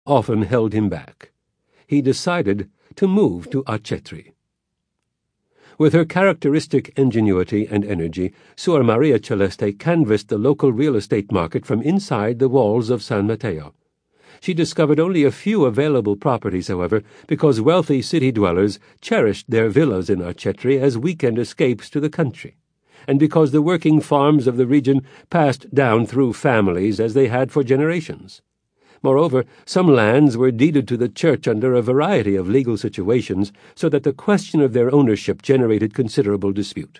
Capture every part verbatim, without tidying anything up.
often held him back. He decided to move to Arcetri. With her characteristic ingenuity and energy, Suor Maria Celeste canvassed the local real estate market from inside the walls of San Mateo. She discovered only a few available properties, however, because wealthy city dwellers cherished their villas in Arcetri as weekend escapes to the country, and because the working farms of the region passed down through families as they had for generations. Moreover, some lands were deeded to the church under a variety of legal situations, so that the question of their ownership generated considerable dispute.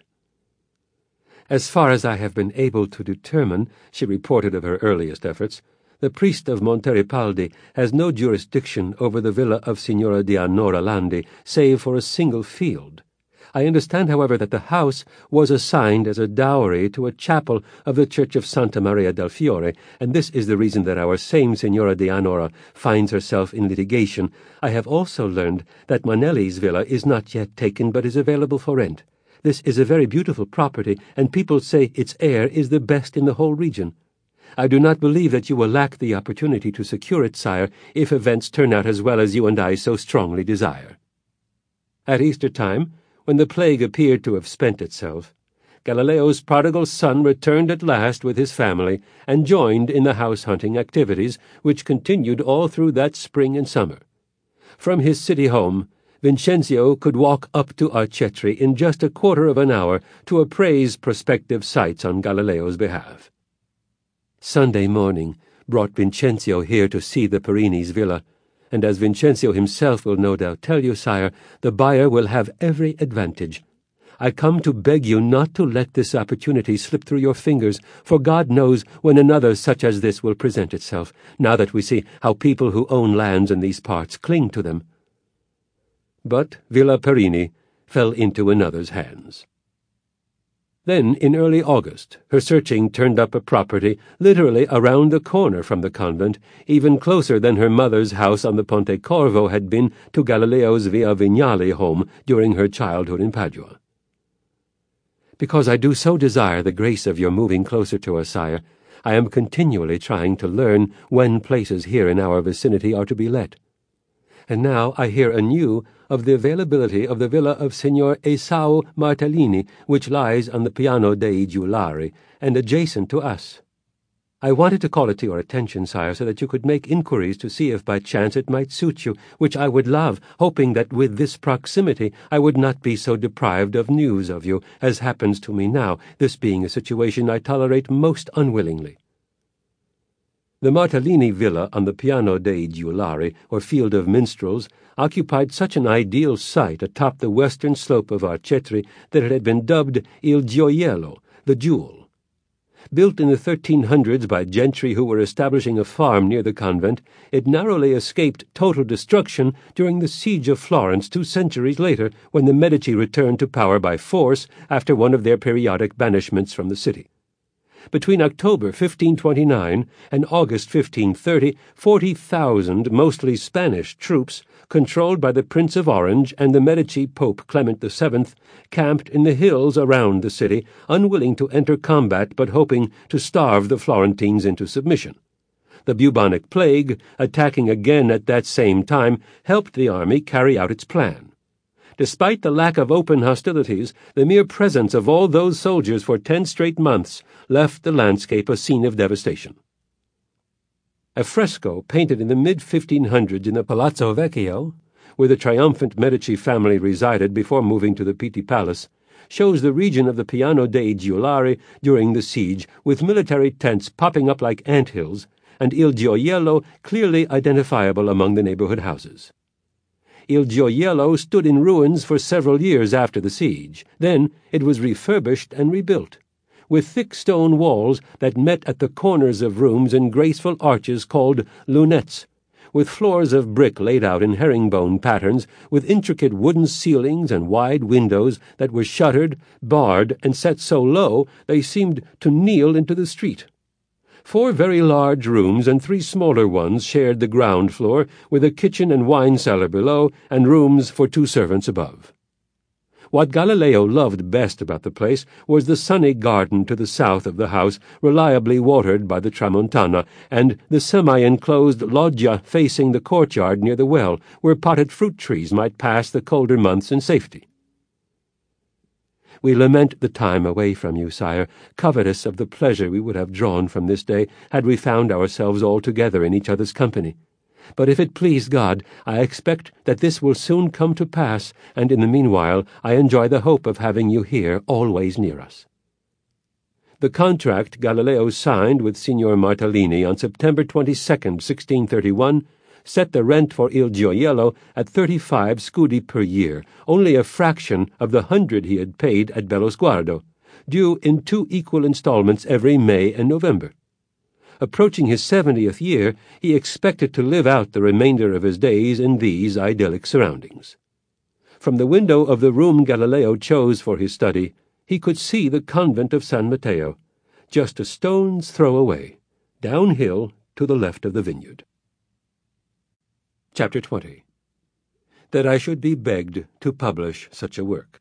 "As far as I have been able to determine," she reported of her earliest efforts, "the priest of Monteripaldi has no jurisdiction over the villa of Signora Dianora Landi, save for a single field. I understand, however, that the house was assigned as a dowry to a chapel of the Church of Santa Maria del Fiore, and this is the reason that our same Signora Dianora finds herself in litigation. I have also learned that Manelli's villa is not yet taken, but is available for rent. This is a very beautiful property, and people say its air is the best in the whole region. I do not believe that you will lack the opportunity to secure it, sire, if events turn out as well as you and I so strongly desire." At Easter time, when the plague appeared to have spent itself, Galileo's prodigal son returned at last with his family and joined in the house-hunting activities, which continued all through that spring and summer. From his city home, Vincenzio could walk up to Arcetri in just a quarter of an hour to appraise prospective sites on Galileo's behalf. Sunday morning brought Vincenzio here to see the Perini's villa, and as Vincenzio himself will no doubt tell you, sire, the buyer will have every advantage. I come to beg you not to let this opportunity slip through your fingers, for God knows when another such as this will present itself, now that we see how people who own lands in these parts cling to them." But Villa Perini fell into another's hands. Then, in early August, her searching turned up a property literally around the corner from the convent, even closer than her mother's house on the Ponte Corvo had been to Galileo's Via Vignale home during her childhood in Padua. "Because I do so desire the grace of your moving closer to us, sire, I am continually trying to learn when places here in our vicinity are to be let. And now I hear anew of the availability of the villa of Signor Esau Martellini, which lies on the Piano dei Giulari, and adjacent to us. I wanted to call it to your attention, sire, so that you could make inquiries to see if by chance it might suit you, which I would love, hoping that with this proximity I would not be so deprived of news of you, as happens to me now, this being a situation I tolerate most unwillingly." The Martellini villa on the Piano dei Giulari, or Field of Minstrels, occupied such an ideal site atop the western slope of Arcetri that it had been dubbed Il Gioiello, the jewel. Built in the thirteen hundreds by gentry who were establishing a farm near the convent, it narrowly escaped total destruction during the siege of Florence two centuries later, when the Medici returned to power by force after one of their periodic banishments from the city. Between October fifteen twenty-nine and August fifteen thirty, forty thousand, mostly Spanish troops, controlled by the Prince of Orange and the Medici Pope Clement the Seventh, camped in the hills around the city, unwilling to enter combat but hoping to starve the Florentines into submission. The bubonic plague, attacking again at that same time, helped the army carry out its plan. Despite the lack of open hostilities, the mere presence of all those soldiers for ten straight months left the landscape a scene of devastation. A fresco painted in the mid fifteen hundreds in the Palazzo Vecchio, where the triumphant Medici family resided before moving to the Pitti Palace, shows the region of the Piano dei Giulari during the siege, with military tents popping up like anthills, and Il Gioiello clearly identifiable among the neighborhood houses. Il Gioiello stood in ruins for several years after the siege. Then it was refurbished and rebuilt, with thick stone walls that met at the corners of rooms in graceful arches called lunettes, with floors of brick laid out in herringbone patterns, with intricate wooden ceilings and wide windows that were shuttered, barred, and set so low they seemed to kneel into the street. Four very large rooms and three smaller ones shared the ground floor, with a kitchen and wine cellar below, and rooms for two servants above. What Galileo loved best about the place was the sunny garden to the south of the house, reliably watered by the Tramontana, and the semi-enclosed loggia facing the courtyard near the well, where potted fruit trees might pass the colder months in safety. We lament the time away from you, sire, covetous of the pleasure we would have drawn from this day had we found ourselves all together in each other's company. But if it please God, I expect that this will soon come to pass, and in the meanwhile I enjoy the hope of having you here always near us. The contract Galileo signed with Signor Martellini on September twenty-second, sixteen thirty-one, set the rent for Il Gioiello at thirty-five scudi per year, only a fraction of the hundred he had paid at Bellosguardo, due in two equal installments every May and November. Approaching his seventieth year, he expected to live out the remainder of his days in these idyllic surroundings. From the window of the room Galileo chose for his study, he could see the convent of San Matteo, just a stone's throw away, downhill to the left of the vineyard. Chapter twenty. That I should be begged to publish such a work.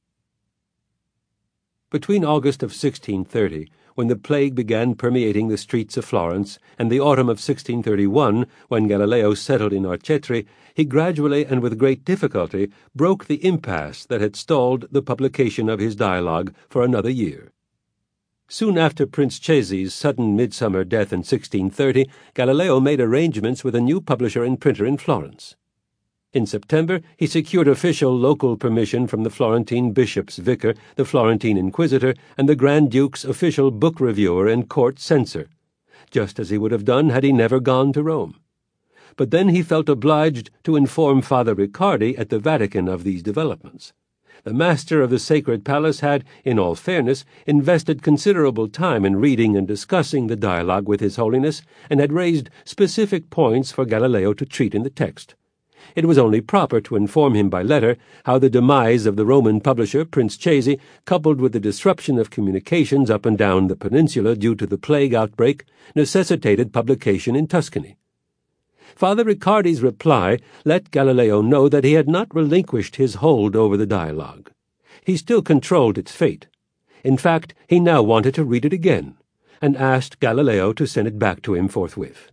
Between August of sixteen thirty, when the plague began permeating the streets of Florence, and the autumn of sixteen thirty-one, when Galileo settled in Arcetri, he gradually and with great difficulty broke the impasse that had stalled the publication of his dialogue for another year. Soon after Prince Cesi's sudden midsummer death in sixteen thirty, Galileo made arrangements with a new publisher and printer in Florence. In September, he secured official local permission from the Florentine bishop's vicar, the Florentine inquisitor, and the Grand Duke's official book reviewer and court censor, just as he would have done had he never gone to Rome. But then he felt obliged to inform Father Riccardi at the Vatican of these developments. The master of the Sacred Palace had, in all fairness, invested considerable time in reading and discussing the dialogue with His Holiness, and had raised specific points for Galileo to treat in the text. It was only proper to inform him by letter how the demise of the Roman publisher, Prince Cesi, coupled with the disruption of communications up and down the peninsula due to the plague outbreak, necessitated publication in Tuscany. Father Riccardi's reply let Galileo know that he had not relinquished his hold over the dialogue. He still controlled its fate. In fact, he now wanted to read it again, and asked Galileo to send it back to him forthwith.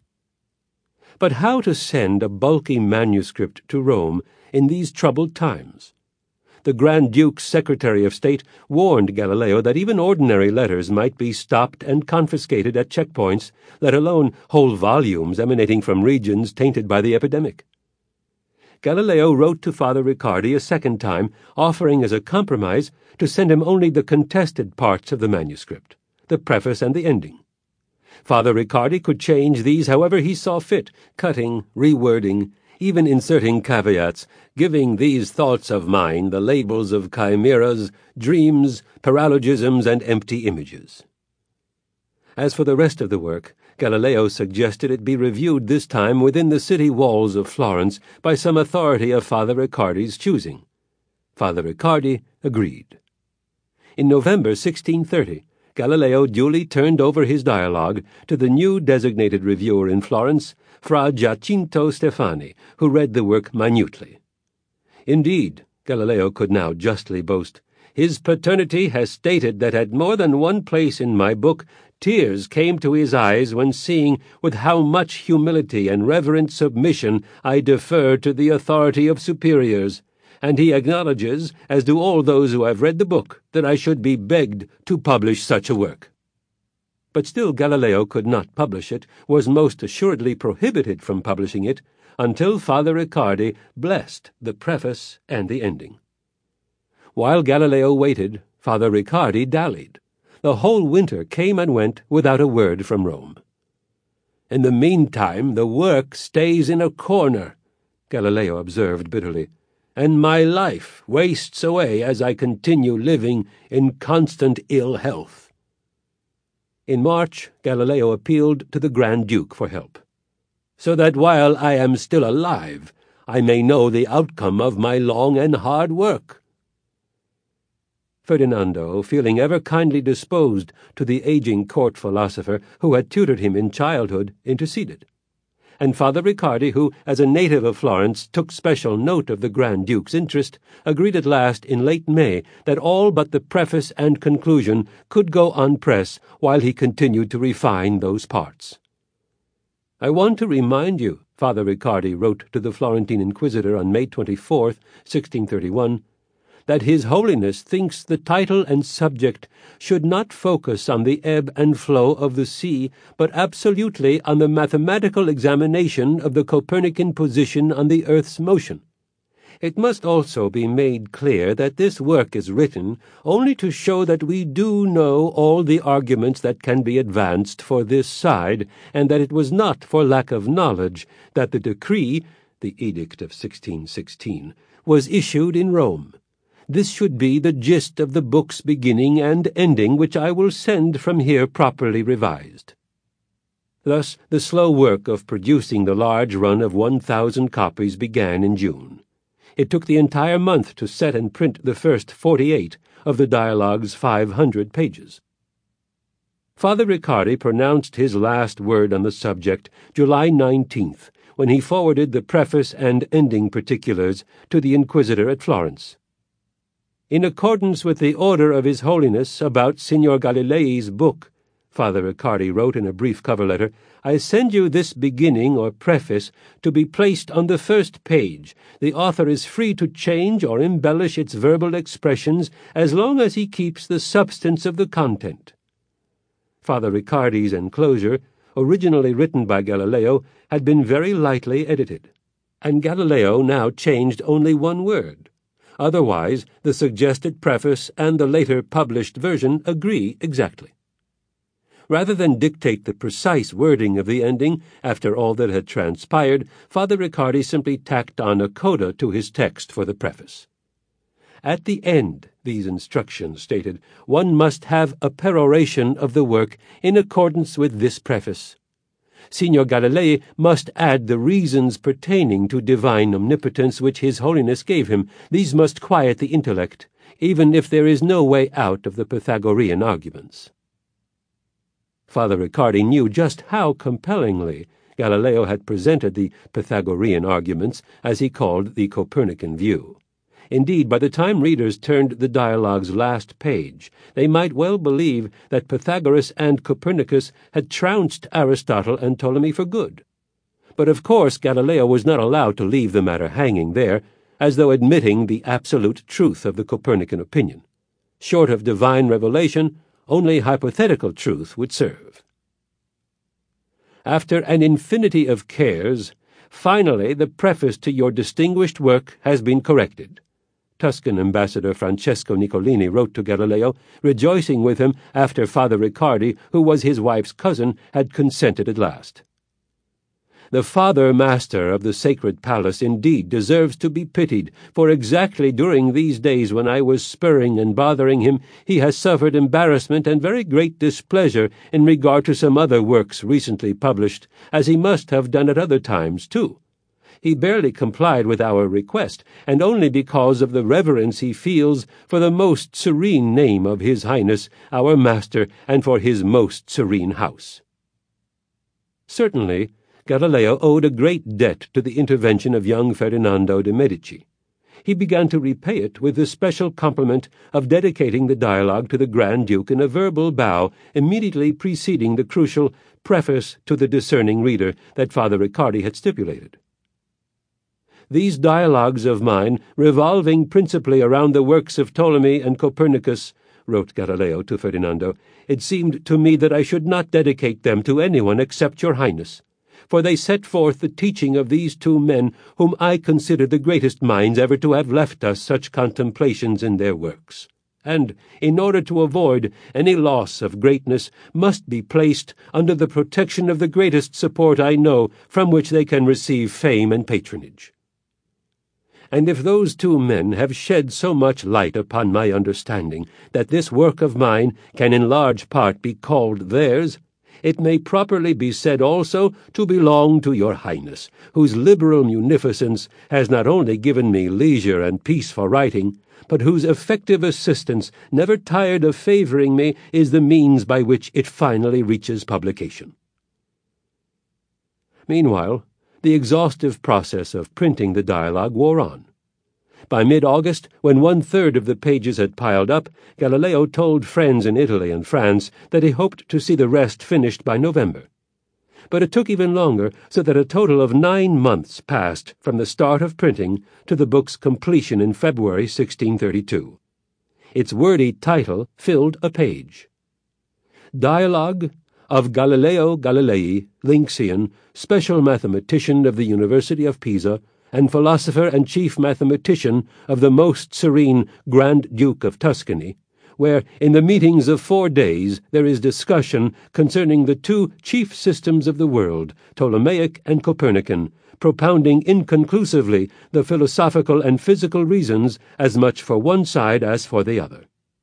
But how to send a bulky manuscript to Rome in these troubled times? The Grand Duke's Secretary of State warned Galileo that even ordinary letters might be stopped and confiscated at checkpoints, let alone whole volumes emanating from regions tainted by the epidemic. Galileo wrote to Father Riccardi a second time, offering as a compromise to send him only the contested parts of the manuscript, the preface and the ending. Father Riccardi could change these however he saw fit, cutting, rewording, even inserting caveats, giving these thoughts of mine the labels of chimeras, dreams, paralogisms, and empty images. As for the rest of the work, Galileo suggested it be reviewed this time within the city walls of Florence by some authority of Father Riccardi's choosing. Father Riccardi agreed. In November sixteen thirty, Galileo duly turned over his dialogue to the new designated reviewer in Florence, Fra Giacinto Stefani, who read the work minutely. Indeed, Galileo could now justly boast, His Paternity has stated that at more than one place in my book tears came to his eyes when seeing with how much humility and reverent submission I defer to the authority of superiors, and he acknowledges, as do all those who have read the book, that I should be begged to publish such a work. But still Galileo could not publish it, was most assuredly prohibited from publishing it, until Father Riccardi blessed the preface and the ending. While Galileo waited, Father Riccardi dallied. The whole winter came and went without a word from Rome. In the meantime the work stays in a corner, Galileo observed bitterly, and my life wastes away as I continue living in constant ill health. In March, Galileo appealed to the Grand Duke for help, so that while I am still alive, I may know the outcome of my long and hard work. Ferdinando, feeling ever kindly disposed to the aging court philosopher who had tutored him in childhood, interceded. and Father Riccardi, who, as a native of Florence, took special note of the Grand Duke's interest, agreed at last in late May that all but the preface and conclusion could go on press while he continued to refine those parts. "I want to remind you," Father Riccardi wrote to the Florentine Inquisitor on May twenty-fourth, sixteen thirty-one, "that His Holiness thinks the title and subject should not focus on the ebb and flow of the sea, but absolutely on the mathematical examination of the Copernican position on the earth's motion. It must also be made clear that this work is written only to show that we do know all the arguments that can be advanced for this side, and that it was not for lack of knowledge that the decree, the Edict of sixteen sixteen, was issued in Rome. This should be the gist of the book's beginning and ending, which I will send from here properly revised." Thus, the slow work of producing the large run of one thousand copies began in June. It took the entire month to set and print the first forty-eight of the dialogue's five hundred pages. Father Riccardi pronounced his last word on the subject July nineteenth, when he forwarded the preface and ending particulars to the Inquisitor at Florence. "In accordance with the order of His Holiness about Signor Galilei's book," Father Riccardi wrote in a brief cover letter, "I send you this beginning or preface to be placed on the first page. The author is free to change or embellish its verbal expressions as long as he keeps the substance of the content." Father Riccardi's enclosure, originally written by Galileo, had been very lightly edited, and Galileo now changed only one word. Otherwise, the suggested preface and the later published version agree exactly. Rather than dictate the precise wording of the ending, after all that had transpired, Father Riccardi simply tacked on a coda to his text for the preface. At the end, these instructions stated, one must have a peroration of the work in accordance with this preface. Signor Galilei must add the reasons pertaining to divine omnipotence which His Holiness gave him. These must quiet the intellect, even if there is no way out of the Pythagorean arguments. Father Riccardi knew just how compellingly Galileo had presented the Pythagorean arguments, as he called the Copernican view. Indeed, by the time readers turned the dialogue's last page, they might well believe that Pythagoras and Copernicus had trounced Aristotle and Ptolemy for good. But of course Galileo was not allowed to leave the matter hanging there, as though admitting the absolute truth of the Copernican opinion. Short of divine revelation, only hypothetical truth would serve. After an infinity of cares, finally the preface to your distinguished work has been corrected. Tuscan Ambassador Francesco Nicolini wrote to Galileo, rejoicing with him after Father Riccardi, who was his wife's cousin, had consented at last. The Father Master of the Sacred Palace indeed deserves to be pitied, for exactly during these days when I was spurring and bothering him, he has suffered embarrassment and very great displeasure in regard to some other works recently published, as he must have done at other times too. He barely complied with our request, and only because of the reverence he feels for the most serene name of His Highness, our Master, and for his most serene house. Certainly, Galileo owed a great debt to the intervention of young Ferdinando de' Medici. He began to repay it with the special compliment of dedicating the dialogue to the Grand Duke in a verbal bow immediately preceding the crucial preface to the discerning reader that Father Riccardi had stipulated. These dialogues of mine, revolving principally around the works of Ptolemy and Copernicus, wrote Galileo to Ferdinando, it seemed to me that I should not dedicate them to anyone except your Highness, for they set forth the teaching of these two men whom I consider the greatest minds ever to have left us such contemplations in their works, and, in order to avoid any loss of greatness, must be placed under the protection of the greatest support I know from which they can receive fame and patronage. And if those two men have shed so much light upon my understanding that this work of mine can in large part be called theirs, it may properly be said also to belong to your Highness, whose liberal munificence has not only given me leisure and peace for writing, but whose effective assistance, never tired of favoring me, is the means by which it finally reaches publication. Meanwhile, the exhaustive process of printing the dialogue wore on. By mid-August, when one-third of the pages had piled up, Galileo told friends in Italy and France that he hoped to see the rest finished by November. But it took even longer, so that a total of nine months passed from the start of printing to the book's completion in February sixteen thirty-two. Its wordy title filled a page. Dialogue of Galileo Galilei, Lynxian, special mathematician of the University of Pisa, and philosopher and chief mathematician of the most serene Grand Duke of Tuscany, where in the meetings of four days there is discussion concerning the two chief systems of the world, Ptolemaic and Copernican, propounding inconclusively the philosophical and physical reasons as much for one side as for the other.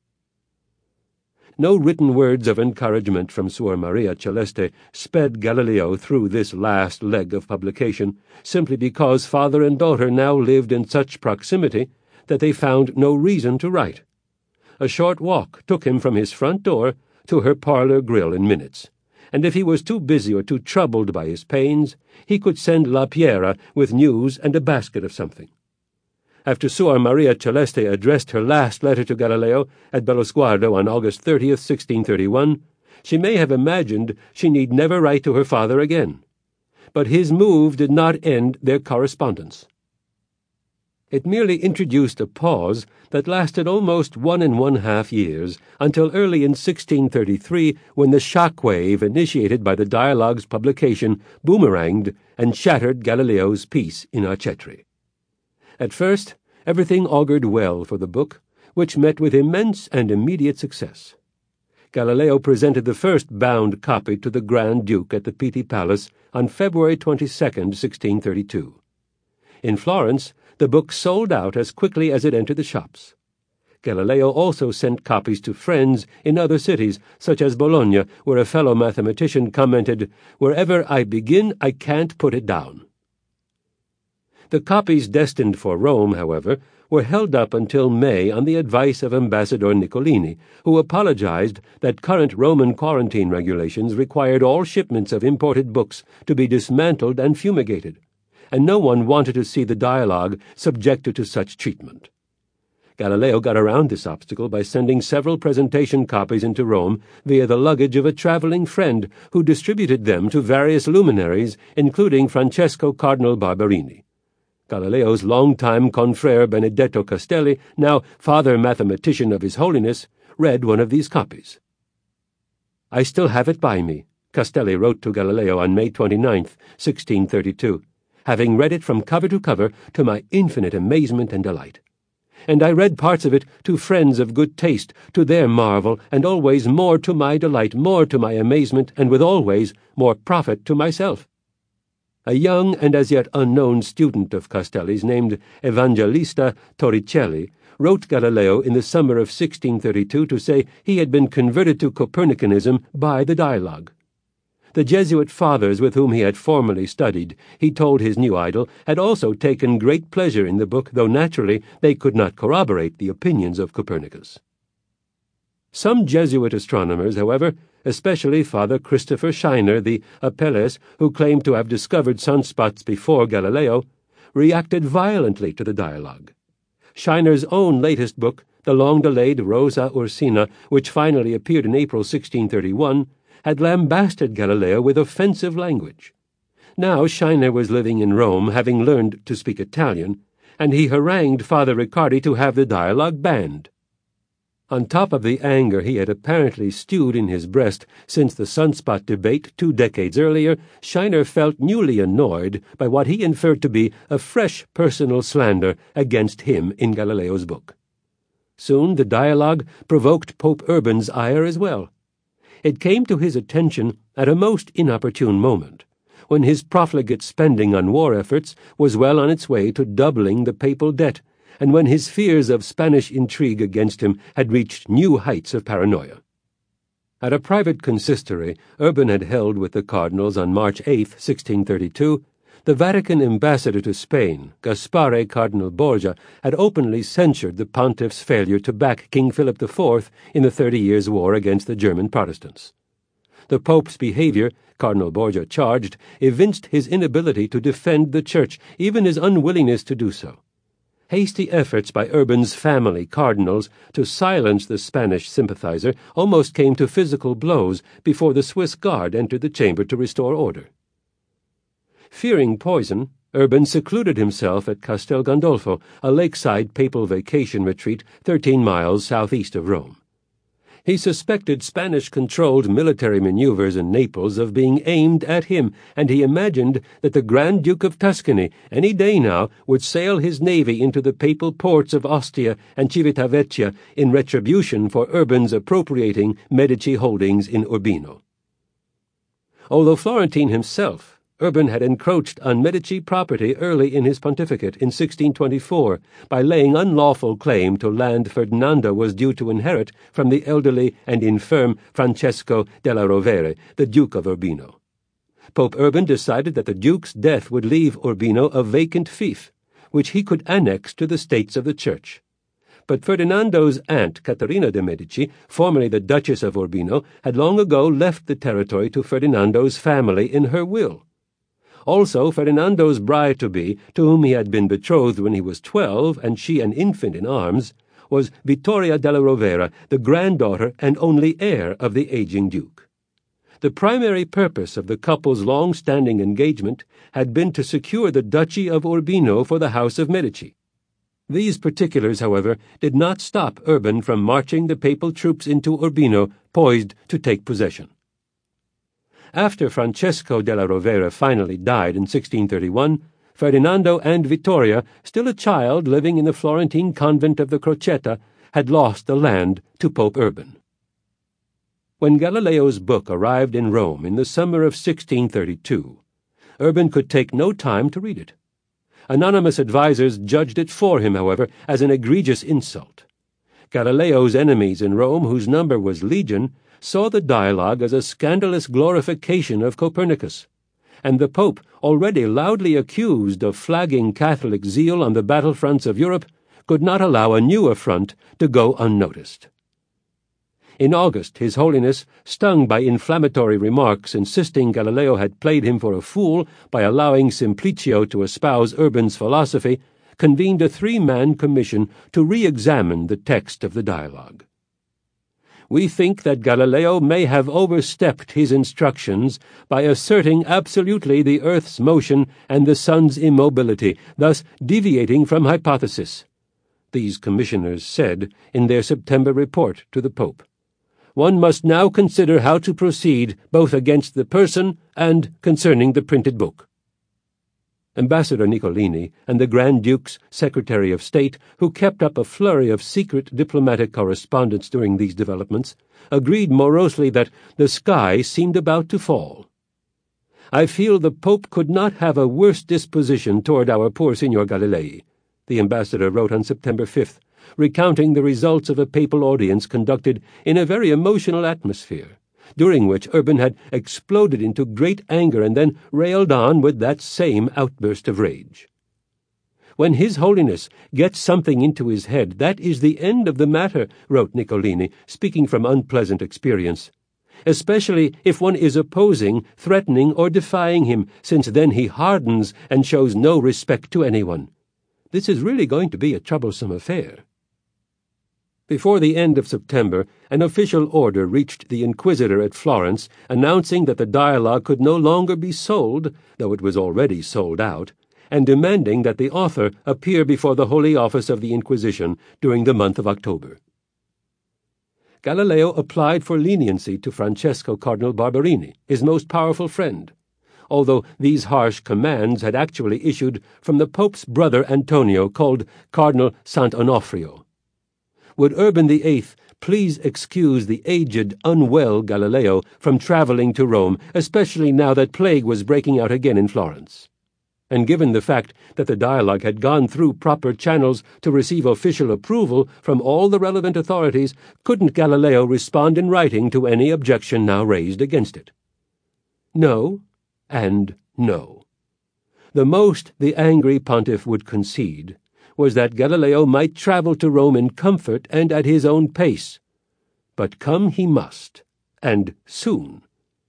No written words of encouragement from Suor Maria Celeste sped Galileo through this last leg of publication, simply because father and daughter now lived in such proximity that they found no reason to write. A short walk took him from his front door to her parlor grill in minutes, and if he was too busy or too troubled by his pains, he could send La Piera with news and a basket of something. After Suor Maria Celeste addressed her last letter to Galileo at Bellosguardo on August thirtieth, sixteen thirty-one, she may have imagined she need never write to her father again. But his move did not end their correspondence. It merely introduced a pause that lasted almost one and one-half years, until early in sixteen thirty-three, when the shock-wave initiated by the dialogue's publication boomeranged and shattered Galileo's peace in Arcetri. At first, everything augured well for the book, which met with immense and immediate success. Galileo presented the first bound copy to the Grand Duke at the Pitti Palace on February twenty-second, sixteen thirty-two. In Florence, the book sold out as quickly as it entered the shops. Galileo also sent copies to friends in other cities, such as Bologna, where a fellow mathematician commented, "Wherever I begin, I can't put it down." The copies destined for Rome, however, were held up until May on the advice of Ambassador Niccolini, who apologized that current Roman quarantine regulations required all shipments of imported books to be dismantled and fumigated, and no one wanted to see the dialogue subjected to such treatment. Galileo got around this obstacle by sending several presentation copies into Rome via the luggage of a traveling friend who distributed them to various luminaries, including Francesco Cardinal Barberini. Galileo's longtime confrere Benedetto Castelli, now father mathematician of His Holiness, read one of these copies. "I still have it by me," Castelli wrote to Galileo on May twenty-ninth, sixteen thirty-two, "having read it from cover to cover to my infinite amazement and delight. And I read parts of it to friends of good taste, to their marvel, and always more to my delight, more to my amazement, and with always more profit to myself." A young and as yet unknown student of Castelli's, named Evangelista Torricelli, wrote Galileo in the summer of sixteen thirty-two to say he had been converted to Copernicanism by the dialogue. The Jesuit fathers with whom he had formerly studied, he told his new idol, had also taken great pleasure in the book, though naturally they could not corroborate the opinions of Copernicus. Some Jesuit astronomers, however, especially Father Christopher Scheiner, the Apelles, who claimed to have discovered sunspots before Galileo, reacted violently to the dialogue. Scheiner's own latest book, the long-delayed Rosa Ursina, which finally appeared in April sixteen thirty-one, had lambasted Galileo with offensive language. Now Scheiner was living in Rome, having learned to speak Italian, and he harangued Father Riccardi to have the dialogue banned. On top of the anger he had apparently stewed in his breast since the sunspot debate two decades earlier, Scheiner felt newly annoyed by what he inferred to be a fresh personal slander against him in Galileo's book. Soon the dialogue provoked Pope Urban's ire as well. It came to his attention at a most inopportune moment, when his profligate spending on war efforts was well on its way to doubling the papal debt, and when his fears of Spanish intrigue against him had reached new heights of paranoia. At a private consistory Urban had held with the cardinals on March eighth, sixteen thirty-two, the Vatican ambassador to Spain, Gaspare Cardinal Borgia, had openly censured the pontiff's failure to back King Philip the Fourth in the Thirty Years' War against the German Protestants. The Pope's behavior, Cardinal Borgia charged, evinced his inability to defend the Church, even his unwillingness to do so. Hasty efforts by Urban's family cardinals to silence the Spanish sympathizer almost came to physical blows before the Swiss Guard entered the chamber to restore order. Fearing poison, Urban secluded himself at Castel Gandolfo, a lakeside papal vacation retreat thirteen miles southeast of Rome. He suspected Spanish-controlled military maneuvers in Naples of being aimed at him, and he imagined that the Grand Duke of Tuscany, any day now, would sail his navy into the papal ports of Ostia and Civitavecchia in retribution for Urban's appropriating Medici holdings in Urbino. Although Florentine himself, Urban had encroached on Medici property early in his pontificate in sixteen twenty-four by laying unlawful claim to land Ferdinando was due to inherit from the elderly and infirm Francesco della Rovere, the Duke of Urbino. Pope Urban decided that the Duke's death would leave Urbino a vacant fief, which he could annex to the States of the Church. But Ferdinando's aunt, Caterina de' Medici, formerly the Duchess of Urbino, had long ago left the territory to Ferdinando's family in her will. Also, Ferdinando's bride-to-be, to whom he had been betrothed when he was twelve and she an infant in arms, was Vittoria della Rovera, the granddaughter and only heir of the aging duke. The primary purpose of the couple's long-standing engagement had been to secure the Duchy of Urbino for the House of Medici. These particulars, however, did not stop Urban from marching the papal troops into Urbino, poised to take possession. After Francesco della Rovera finally died in sixteen thirty-one, Ferdinando and Vittoria, still a child living in the Florentine convent of the Crocetta, had lost the land to Pope Urban. When Galileo's book arrived in Rome in the summer of sixteen thirty-two, Urban could take no time to read it. Anonymous advisers judged it for him, however, as an egregious insult. Galileo's enemies in Rome, whose number was legion, saw the dialogue as a scandalous glorification of Copernicus, and the Pope, already loudly accused of flagging Catholic zeal on the battlefronts of Europe, could not allow a new affront to go unnoticed. In August, His Holiness, stung by inflammatory remarks insisting Galileo had played him for a fool by allowing Simplicio to espouse Urban's philosophy, convened a three-man commission to re-examine the text of the dialogue. We think that Galileo may have overstepped his instructions by asserting absolutely the earth's motion and the sun's immobility, thus deviating from hypothesis, these commissioners said in their September report to the Pope. One must now consider how to proceed both against the person and concerning the printed book. Ambassador Niccolini and the Grand Duke's Secretary of State, who kept up a flurry of secret diplomatic correspondence during these developments, agreed morosely that the sky seemed about to fall. I feel the Pope could not have a worse disposition toward our poor Signor Galilei, the ambassador wrote on September fifth, recounting the results of a papal audience conducted in a very emotional atmosphere, during which Urban had exploded into great anger and then railed on with that same outburst of rage. When His Holiness gets something into his head, that is the end of the matter, wrote Niccolini, speaking from unpleasant experience, especially if one is opposing, threatening, or defying him, since then he hardens and shows no respect to anyone. This is really going to be a troublesome affair. Before the end of September, an official order reached the Inquisitor at Florence announcing that the dialogue could no longer be sold, though it was already sold out, and demanding that the author appear before the Holy Office of the Inquisition during the month of October. Galileo applied for leniency to Francesco Cardinal Barberini, his most powerful friend, although these harsh commands had actually issued from the Pope's brother Antonio, called Cardinal Sant'Onofrio. Would Urban the Eighth please excuse the aged, unwell Galileo from traveling to Rome, especially now that plague was breaking out again in Florence? And given the fact that the dialogue had gone through proper channels to receive official approval from all the relevant authorities, couldn't Galileo respond in writing to any objection now raised against it? No, and no. The most the angry pontiff would concede was that Galileo might travel to Rome in comfort and at his own pace. But come he must, and soon,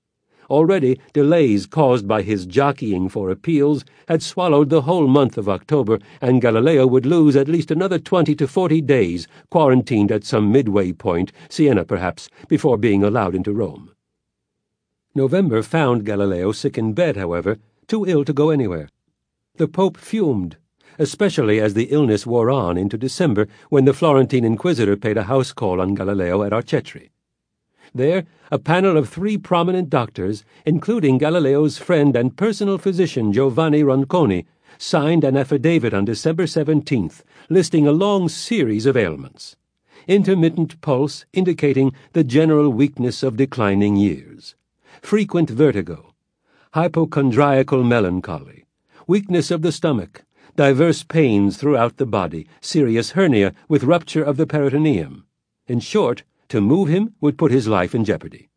Already, delays caused by his jockeying for appeals had swallowed the whole month of October, and Galileo would lose at least another twenty to forty days, quarantined at some midway point, Siena perhaps, before being allowed into Rome. November found Galileo sick in bed, however, too ill to go anywhere. The Pope fumed, especially as the illness wore on into December, when the Florentine inquisitor paid a house call on Galileo at Arcetri. There, a panel of three prominent doctors, including Galileo's friend and personal physician Giovanni Ronconi, signed an affidavit on December seventeenth, listing a long series of ailments. Intermittent pulse indicating the general weakness of declining years. Frequent vertigo. Hypochondriacal melancholy. Weakness of the stomach. Diverse pains throughout the body. Serious hernia with rupture of the peritoneum. In short, to move him would put his life in jeopardy.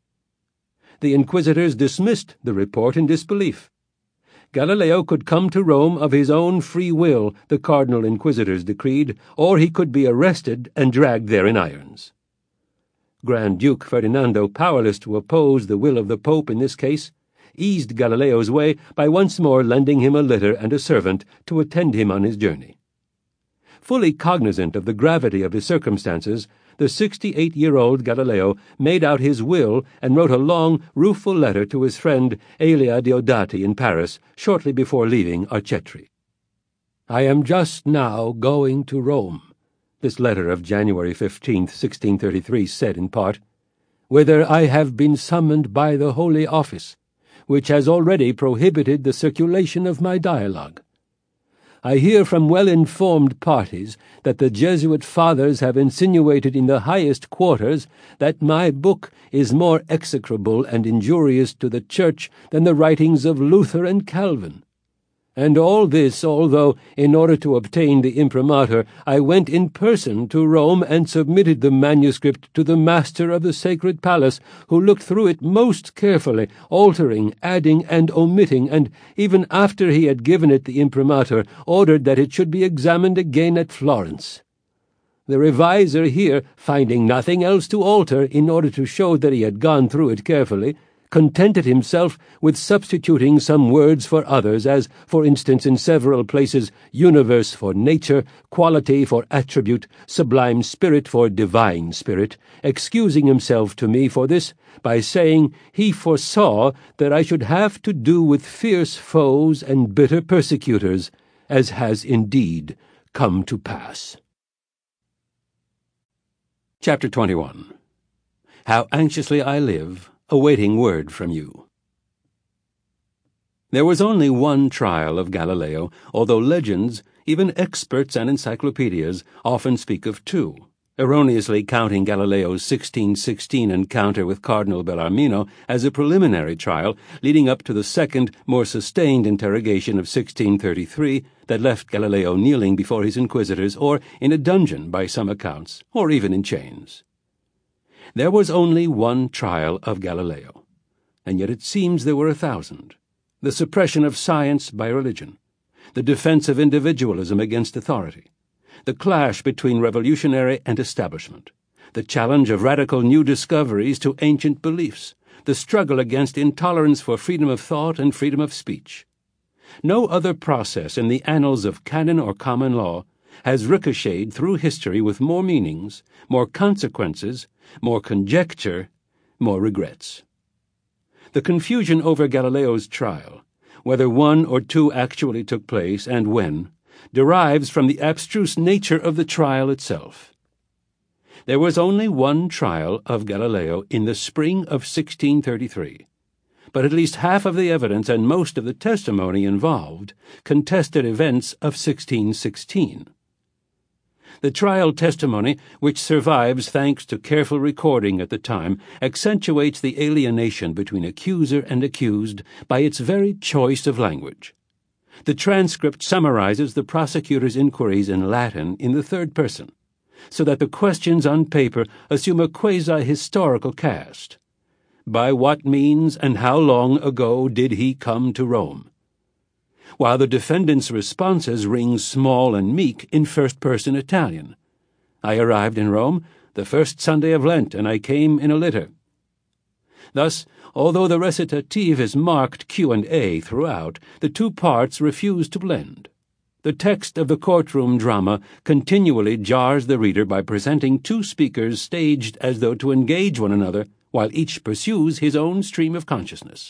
The inquisitors dismissed the report in disbelief. Galileo could come to Rome of his own free will, the cardinal inquisitors decreed, or he could be arrested and dragged there in irons. Grand Duke Ferdinando, powerless to oppose the will of the Pope in this case, eased Galileo's way by once more lending him a litter and a servant to attend him on his journey. Fully cognizant of the gravity of his circumstances, the sixty-eight-year-old Galileo made out his will and wrote a long, rueful letter to his friend Elia Diodati in Paris shortly before leaving Arcetri. "I am just now going to Rome," this letter of January fifteenth, sixteen thirty-three said in part, "whither I have been summoned by the Holy Office, which has already prohibited the circulation of my dialogue. I hear from well-informed parties that the Jesuit fathers have insinuated in the highest quarters that my book is more execrable and injurious to the Church than the writings of Luther and Calvin. And all this although, in order to obtain the imprimatur, I went in person to Rome and submitted the manuscript to the master of the Sacred Palace, who looked through it most carefully, altering, adding, and omitting, and, even after he had given it the imprimatur, ordered that it should be examined again at Florence. The reviser here, finding nothing else to alter in order to show that he had gone through it carefully, contented himself with substituting some words for others, as, for instance, in several places, universe for nature, quality for attribute, sublime spirit for divine spirit, excusing himself to me for this by saying he foresaw that I should have to do with fierce foes and bitter persecutors, as has indeed come to pass." Chapter twenty-one. How anxiously I live, awaiting word from you. There was only one trial of Galileo, although legends, even experts and encyclopedias, often speak of two, erroneously counting Galileo's sixteen sixteen encounter with Cardinal Bellarmino as a preliminary trial leading up to the second, more sustained interrogation of sixteen thirty-three that left Galileo kneeling before his inquisitors, or in a dungeon by some accounts, or even in chains. There was only one trial of Galileo, and yet it seems there were a thousand. The suppression of science by religion, the defense of individualism against authority, the clash between revolutionary and establishment, the challenge of radical new discoveries to ancient beliefs, the struggle against intolerance for freedom of thought and freedom of speech. No other process in the annals of canon or common law has ricocheted through history with more meanings, more consequences, more conjecture, more regrets. The confusion over Galileo's trial, whether one or two actually took place and when, derives from the abstruse nature of the trial itself. There was only one trial of Galileo in the spring of sixteen thirty-three, but at least half of the evidence and most of the testimony involved contested events of sixteen sixteen. The trial testimony, which survives thanks to careful recording at the time, accentuates the alienation between accuser and accused by its very choice of language. The transcript summarizes the prosecutor's inquiries in Latin in the third person, so that the questions on paper assume a quasi-historical cast. By what means and how long ago did he come to Rome? While the defendant's responses ring small and meek in first-person Italian. I arrived in Rome the first Sunday of Lent, and I came in a litter. Thus, Although the recitative is marked Q and A throughout, the two parts refuse to blend. The text of the courtroom drama continually jars the reader by presenting two speakers staged as though to engage one another, while each pursues his own stream of consciousness.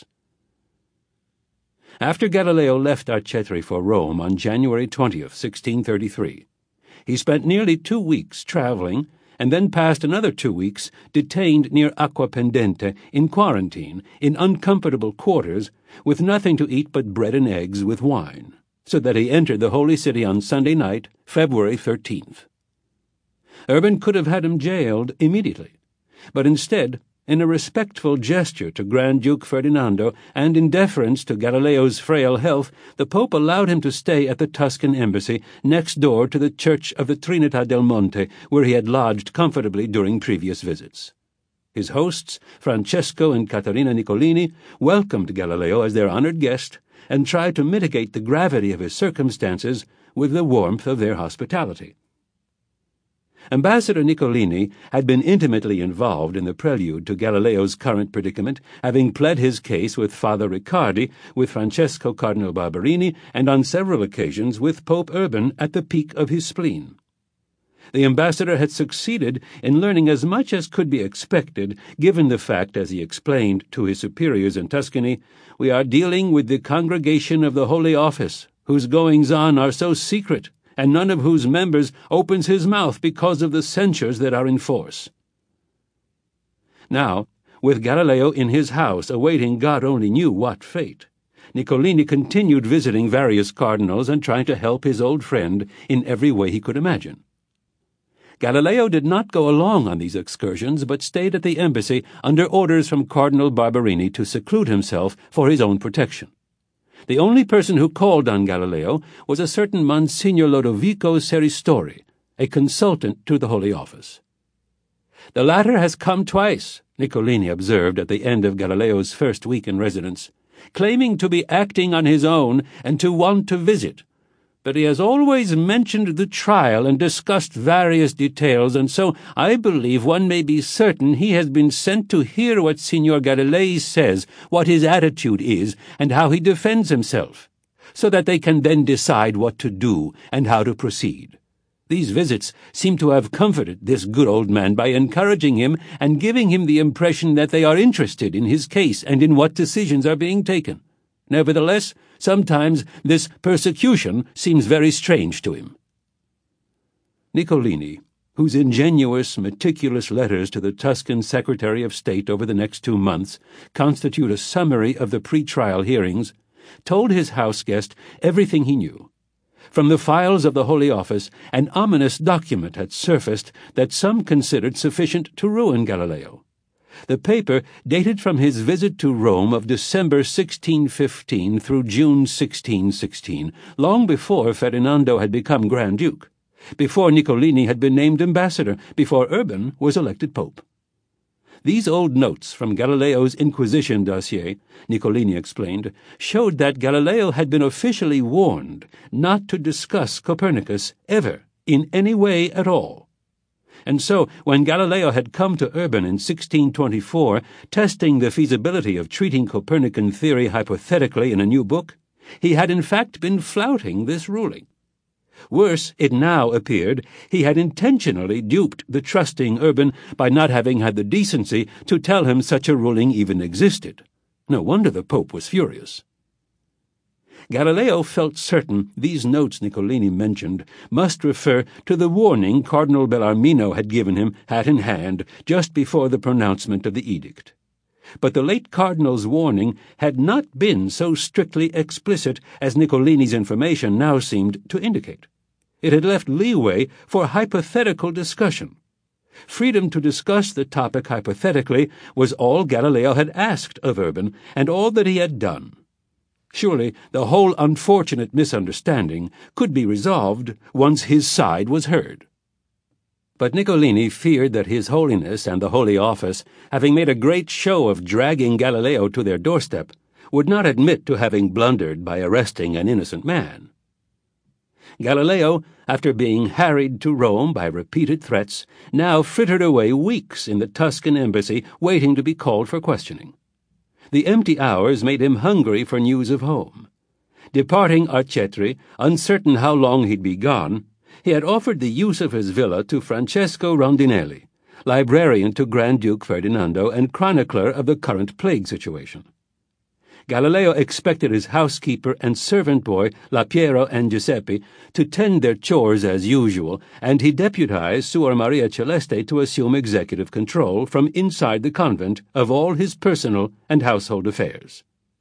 After Galileo left Arcetri for Rome on January twentieth, sixteen thirty-three, he spent nearly two weeks traveling and then passed another two weeks detained near Acquapendente in quarantine in uncomfortable quarters with nothing to eat but bread and eggs with wine, so that he entered the Holy City on Sunday night, February thirteenth. Urban could have had him jailed immediately, but instead, in a respectful gesture to Grand Duke Ferdinando and in deference to Galileo's frail health, the Pope allowed him to stay at the Tuscan embassy next door to the Church of the Trinità del Monte, where he had lodged comfortably during previous visits. His hosts, Francesco and Caterina Nicolini, welcomed Galileo as their honored guest and tried to mitigate the gravity of his circumstances with the warmth of their hospitality. Ambassador Nicolini had been intimately involved in the prelude to Galileo's current predicament, having pled his case with Father Riccardi, with Francesco Cardinal Barberini, and on several occasions with Pope Urban at the peak of his spleen. The ambassador had succeeded in learning as much as could be expected, given the fact, as he explained to his superiors in Tuscany, "We are dealing with the Congregation of the Holy Office, whose goings-on are so secret, and none of whose members opens his mouth because of the censures that are in force." Now, with Galileo in his house awaiting God only knew what fate, Nicolini continued visiting various cardinals and trying to help his old friend in every way he could imagine. Galileo did not go along on these excursions, but stayed at the embassy under orders from Cardinal Barberini to seclude himself for his own protection. The only person who called on Galileo was a certain Monsignor Lodovico Serristori, a consultant to the Holy Office. "The latter has come twice," Nicolini observed at the end of Galileo's first week in residence, "claiming to be acting on his own and to want to visit. But he has always mentioned the trial and discussed various details, and so I believe one may be certain he has been sent to hear what Signor Galilei says, what his attitude is, and how he defends himself, so that they can then decide what to do and how to proceed. These visits seem to have comforted this good old man by encouraging him and giving him the impression that they are interested in his case and in what decisions are being taken. Nevertheless, sometimes this persecution seems very strange to him." Nicolini, whose ingenuous, meticulous letters to the Tuscan Secretary of State over the next two months constitute a summary of the pre-trial hearings, told his house guest everything he knew. From the files of the Holy Office, an ominous document had surfaced that some considered sufficient to ruin Galileo. The paper dated from his visit to Rome of December sixteen fifteen through June sixteen sixteen, long before Ferdinando had become Grand Duke, before Nicolini had been named ambassador, before Urban was elected Pope. These old notes from Galileo's Inquisition dossier, Nicolini explained, showed that Galileo had been officially warned not to discuss Copernicus ever, in any way at all. And so, when Galileo had come to Urban in sixteen twenty-four, testing the feasibility of treating Copernican theory hypothetically in a new book, he had in fact been flouting this ruling. Worse, it now appeared, he had intentionally duped the trusting Urban by not having had the decency to tell him such a ruling even existed. No wonder the Pope was furious. Galileo felt certain these notes Nicolini mentioned must refer to the warning Cardinal Bellarmino had given him hat in hand just before the pronouncement of the edict. But the late cardinal's warning had not been so strictly explicit as Nicolini's information now seemed to indicate. It had left leeway for hypothetical discussion. Freedom to discuss the topic hypothetically was all Galileo had asked of Urban, and all that he had done. Surely the whole unfortunate misunderstanding could be resolved once his side was heard. But Nicolini feared that His Holiness and the Holy Office, having made a great show of dragging Galileo to their doorstep, would not admit to having blundered by arresting an innocent man. Galileo, after being harried to Rome by repeated threats, now frittered away weeks in the Tuscan embassy waiting to be called for questioning. The empty hours made him hungry for news of home. Departing Arcetri, uncertain how long he'd be gone, he had offered the use of his villa to Francesco Rondinelli, librarian to Grand Duke Ferdinando and chronicler of the current plague situation. Galileo expected his housekeeper and servant boy, Lapiero and Giuseppe, to tend their chores as usual, and he deputized Suor Maria Celeste to assume executive control from inside the convent of all his personal and household affairs.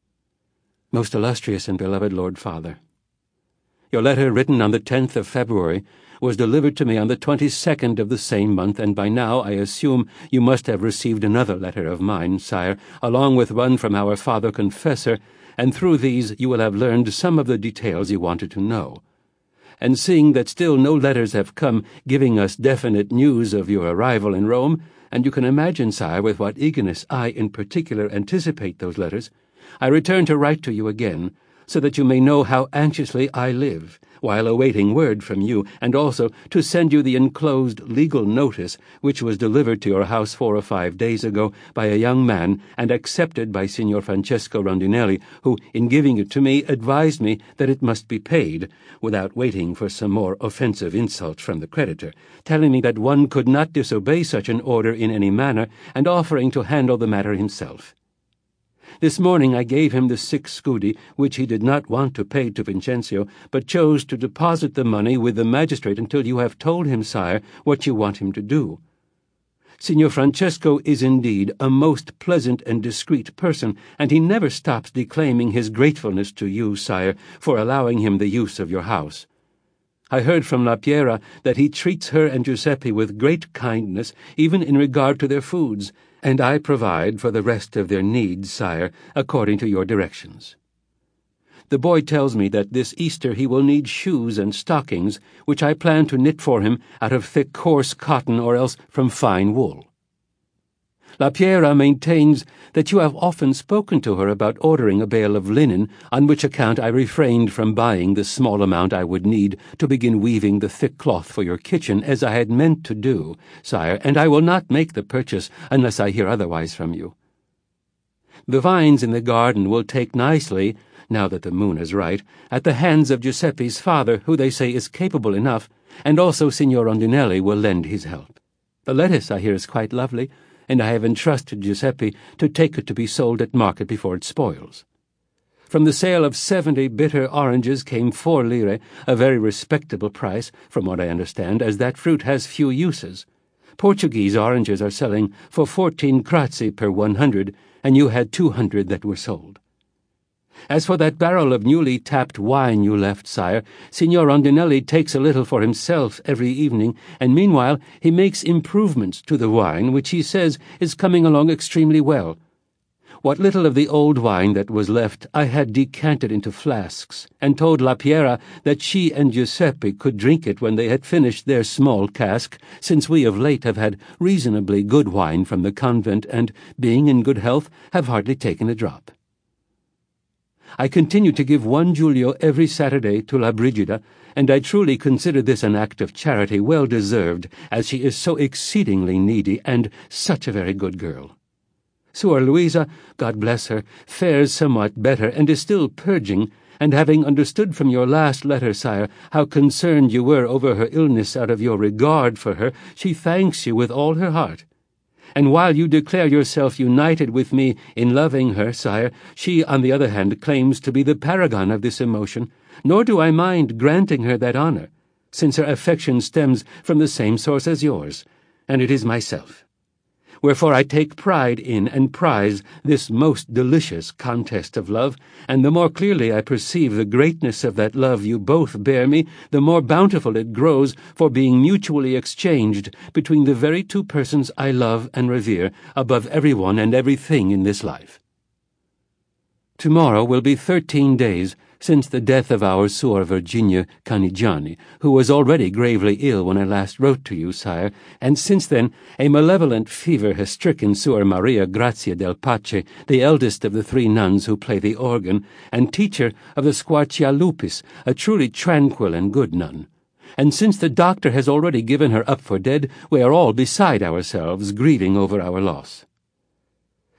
Most illustrious and beloved Lord Father, your letter, written on the tenth of February, was delivered to me on the twenty-second of the same month, and by now I assume you must have received another letter of mine, sire, along with one from our Father Confessor, and through these you will have learned some of the details you wanted to know. And seeing that still no letters have come giving us definite news of your arrival in Rome, and you can imagine, sire, with what eagerness I in particular anticipate those letters, I return to write to you again, so that you may know how anxiously I live, while awaiting word from you, and also to send you the enclosed legal notice which was delivered to your house four or five days ago by a young man and accepted by Signor Francesco Rondinelli, who, in giving it to me, advised me that it must be paid, without waiting for some more offensive insult from the creditor, telling me that one could not disobey such an order in any manner, and offering to handle the matter himself. This morning I gave him the six scudi, which he did not want to pay to Vincenzio, but chose to deposit the money with the magistrate until you have told him, sire, what you want him to do. Signor Francesco is indeed a most pleasant and discreet person, and he never stops declaiming his gratefulness to you, sire, for allowing him the use of your house. I heard from La Piera that he treats her and Giuseppe with great kindness, even in regard to their foods, and I provide for the rest of their needs, sire, according to your directions. The boy tells me that this Easter he will need shoes and stockings, which I plan to knit for him out of thick coarse cotton or else from fine wool. La Piera maintains that you have often spoken to her about ordering a bale of linen, on which account I refrained from buying the small amount I would need to begin weaving the thick cloth for your kitchen, as I had meant to do, sire, and I will not make the purchase unless I hear otherwise from you. The vines in the garden will take nicely, now that the moon is right, at the hands of Giuseppe's father, who they say is capable enough, and also Signor Rondinelli will lend his help. The lettuce, I hear, is quite lovely, and I have entrusted Giuseppe to take it to be sold at market before it spoils. From the sale of seventy bitter oranges came four lire, a very respectable price, from what I understand, as that fruit has few uses. Portuguese oranges are selling for fourteen crazi per one hundred, and you had two hundred that were sold. As for that barrel of newly tapped wine you left, sire, Signor Rondinelli takes a little for himself every evening, and meanwhile he makes improvements to the wine, which he says is coming along extremely well. What little of the old wine that was left I had decanted into flasks, and told La Piera that she and Giuseppe could drink it when they had finished their small cask, since we of late have had reasonably good wine from the convent, and, being in good health, have hardly taken a drop. I continue to give one Giulio every Saturday to La Brigida, and I truly consider this an act of charity well deserved, as she is so exceedingly needy and such a very good girl. Suor Luisa, God bless her, fares somewhat better and is still purging, and having understood from your last letter, sire, how concerned you were over her illness out of your regard for her, she thanks you with all her heart. And while you declare yourself united with me in loving her, sire, she, on the other hand, claims to be the paragon of this emotion, nor do I mind granting her that honor, since her affection stems from the same source as yours, and it is myself. Wherefore I take pride in and prize this most delicious contest of love, and the more clearly I perceive the greatness of that love you both bear me, the more bountiful it grows for being mutually exchanged between the very two persons I love and revere above everyone and everything in this life. Tomorrow will be thirteen days since the death of our Suor Virginia Canigiani, who was already gravely ill when I last wrote to you, sire, and since then a malevolent fever has stricken Suor Maria Grazia del Pace, the eldest of the three nuns who play the organ, and teacher of the Squarcialupis, a truly tranquil and good nun. And since the doctor has already given her up for dead, we are all beside ourselves, grieving over our loss.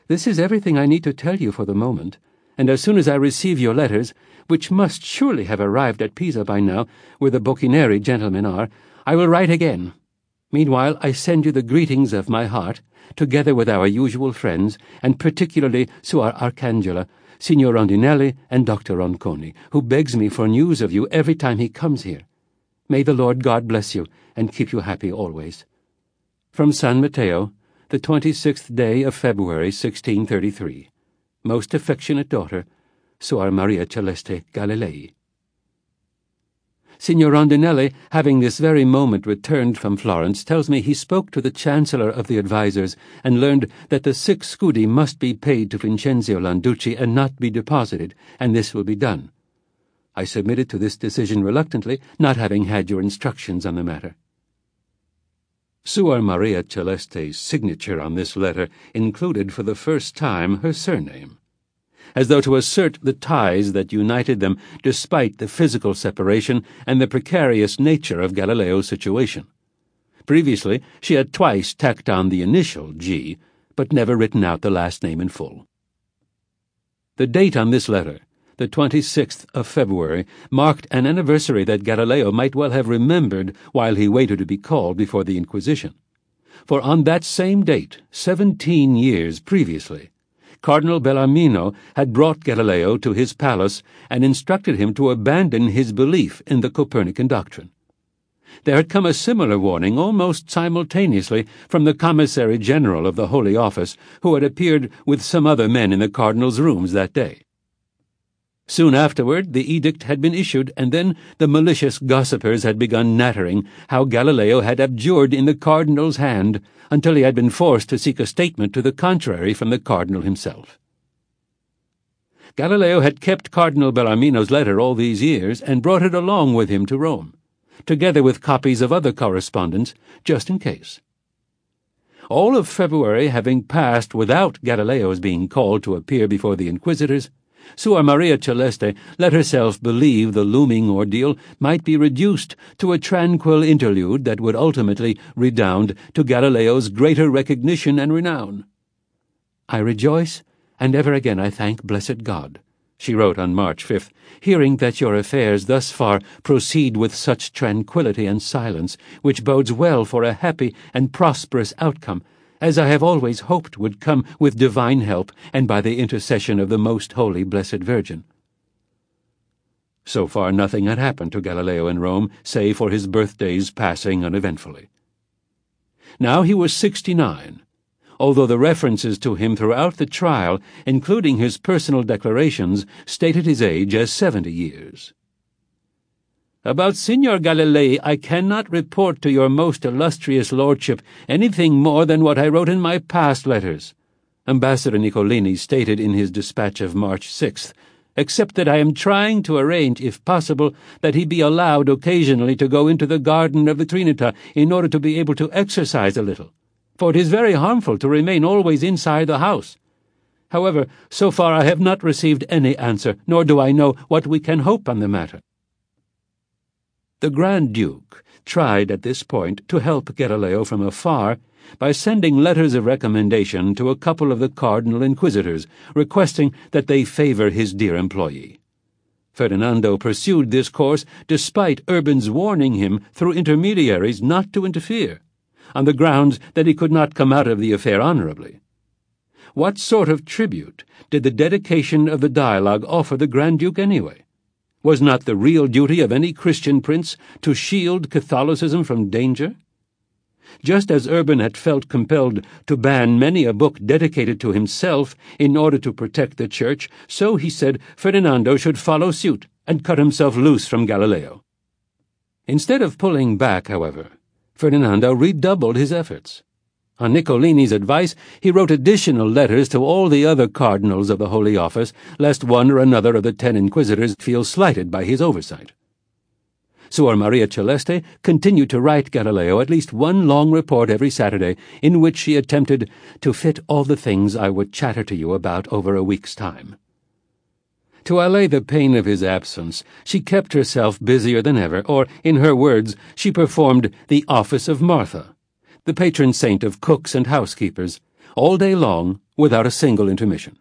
This is everything I need to tell you for the moment, and as soon as I receive your letters, which must surely have arrived at Pisa by now, where the Bocchinieri gentlemen are, I will write again. Meanwhile, I send you the greetings of my heart, together with our usual friends, and particularly Suor Arcangela, Signor Rondinelli, and Doctor Ronconi, who begs me for news of you every time he comes here. May the Lord God bless you, and keep you happy always. From San Matteo, the twenty-sixth day of February, sixteen thirty-three. Most affectionate daughter, Suor Maria Celeste Galilei. Signor Rondinelli, having this very moment returned from Florence, tells me he spoke to the Chancellor of the Advisers and learned that the six scudi must be paid to Vincenzio Landucci and not be deposited, and this will be done. I submitted to this decision reluctantly, not having had your instructions on the matter. Suor Maria Celeste's signature on this letter included for the first time her surname, as though to assert the ties that united them despite the physical separation and the precarious nature of Galileo's situation. Previously, she had twice tacked on the initial G, but never written out the last name in full. The date on this letter, the twenty-sixth of February, marked an anniversary that Galileo might well have remembered while he waited to be called before the Inquisition. For on that same date, seventeen years previously, Cardinal Bellarmino had brought Galileo to his palace and instructed him to abandon his belief in the Copernican doctrine. There had come a similar warning almost simultaneously from the Commissary General of the Holy Office, who had appeared with some other men in the cardinal's rooms that day. Soon afterward, the edict had been issued, and then the malicious gossipers had begun nattering how Galileo had abjured in the cardinal's hand until he had been forced to seek a statement to the contrary from the cardinal himself. Galileo had kept Cardinal Bellarmino's letter all these years and brought it along with him to Rome, together with copies of other correspondence, just in case. All of February having passed without Galileo's being called to appear before the inquisitors, Suor Maria Celeste let herself believe the looming ordeal might be reduced to a tranquil interlude that would ultimately redound to Galileo's greater recognition and renown. "I rejoice, and ever again I thank blessed God," she wrote on March fifth, "hearing that your affairs thus far proceed with such tranquillity and silence, which bodes well for a happy and prosperous outcome, as I have always hoped would come with divine help and by the intercession of the most holy Blessed Virgin." So far nothing had happened to Galileo in Rome, save for his birthdays passing uneventfully. Now he was sixty-nine, although the references to him throughout the trial, including his personal declarations, stated his age as seventy years. "About Signor Galilei I cannot report to your most illustrious lordship anything more than what I wrote in my past letters," Ambassador Niccolini stated in his dispatch of March sixth, "except that I am trying to arrange, if possible, that he be allowed occasionally to go into the garden of the Trinita in order to be able to exercise a little, for it is very harmful to remain always inside the house. However, so far I have not received any answer, nor do I know what we can hope on the matter." The Grand Duke tried at this point to help Galileo from afar by sending letters of recommendation to a couple of the cardinal inquisitors, requesting that they favor his dear employee. Ferdinando pursued this course despite Urban's warning him through intermediaries not to interfere, on the grounds that he could not come out of the affair honorably. What sort of tribute did the dedication of the dialogue offer the Grand Duke anyway? Was not the real duty of any Christian prince to shield Catholicism from danger? Just as Urban had felt compelled to ban many a book dedicated to himself in order to protect the Church, so he said Ferdinando should follow suit and cut himself loose from Galileo. Instead of pulling back, however, Ferdinando redoubled his efforts. On Niccolini's advice, he wrote additional letters to all the other cardinals of the Holy Office, lest one or another of the ten inquisitors feel slighted by his oversight. Suor Maria Celeste continued to write Galileo at least one long report every Saturday, in which she attempted to fit all the things I would chatter to you about over a week's time. To allay the pain of his absence, she kept herself busier than ever, or, in her words, she performed the office of Martha, the patron saint of cooks and housekeepers, all day long without a single intermission.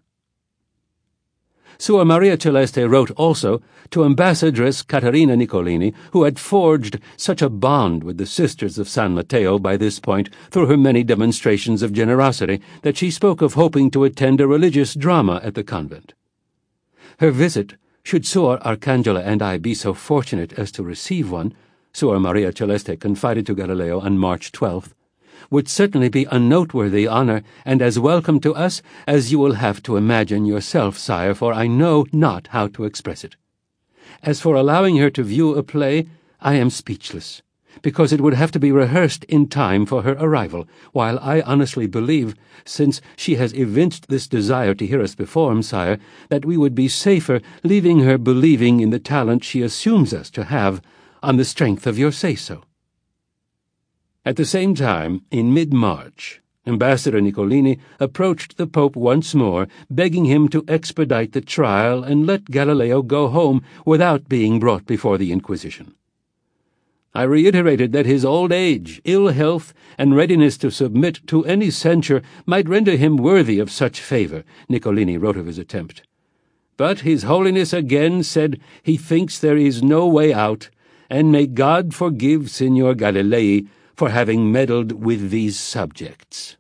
Suor Maria Celeste wrote also to Ambassadress Caterina Niccolini, who had forged such a bond with the Sisters of San Matteo by this point through her many demonstrations of generosity that she spoke of hoping to attend a religious drama at the convent. Her visit, should Suor Arcangela and I be so fortunate as to receive one, Suor Maria Celeste confided to Galileo on March twelfth, would certainly be a noteworthy honor, and as welcome to us as you will have to imagine yourself, sire, for I know not how to express it. As for allowing her to view a play, I am speechless, because it would have to be rehearsed in time for her arrival, while I honestly believe, since she has evinced this desire to hear us perform, sire, that we would be safer leaving her believing in the talent she assumes us to have on the strength of your say-so. At the same time, in mid-March, Ambassador Niccolini approached the Pope once more, begging him to expedite the trial and let Galileo go home without being brought before the Inquisition. I reiterated that his old age, ill health, and readiness to submit to any censure might render him worthy of such favor, Niccolini wrote of his attempt. But His Holiness again said he thinks there is no way out, and may God forgive Signor Galilei for having meddled with these subjects.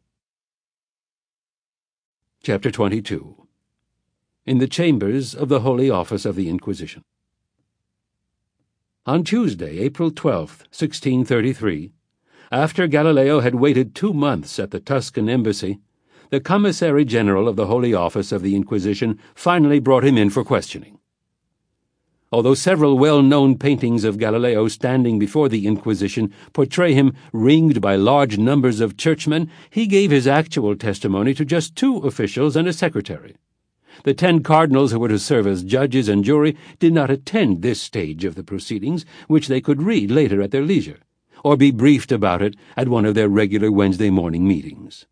Chapter twenty-two. In the Chambers of the Holy Office of the Inquisition. On Tuesday, April twelfth, sixteen thirty-three, after Galileo had waited two months at the Tuscan embassy, the Commissary General of the Holy Office of the Inquisition finally brought him in for questioning. Although several well-known paintings of Galileo standing before the Inquisition portray him ringed by large numbers of churchmen, he gave his actual testimony to just two officials and a secretary. The ten cardinals who were to serve as judges and jury did not attend this stage of the proceedings, which they could read later at their leisure, or be briefed about it at one of their regular Wednesday morning meetings.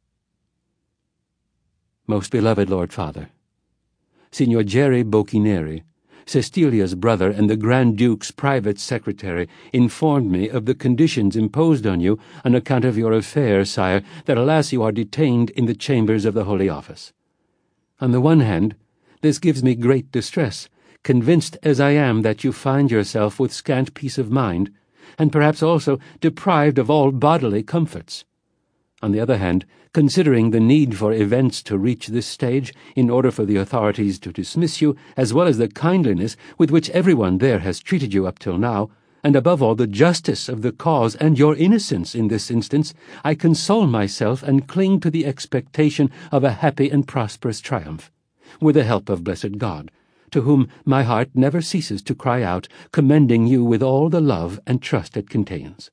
Most beloved Lord Father, Signor Geri Bocchineri, Cecilia's brother and the Grand Duke's private secretary, informed me of the conditions imposed on you on account of your affair, sire, that alas you are detained in the chambers of the Holy Office. On the one hand, this gives me great distress, convinced as I am that you find yourself with scant peace of mind, and perhaps also deprived of all bodily comforts. On the other hand, considering the need for events to reach this stage in order for the authorities to dismiss you, as well as the kindliness with which everyone there has treated you up till now, and above all the justice of the cause and your innocence in this instance, I console myself and cling to the expectation of a happy and prosperous triumph, with the help of blessed God, to whom my heart never ceases to cry out, commending you with all the love and trust it contains.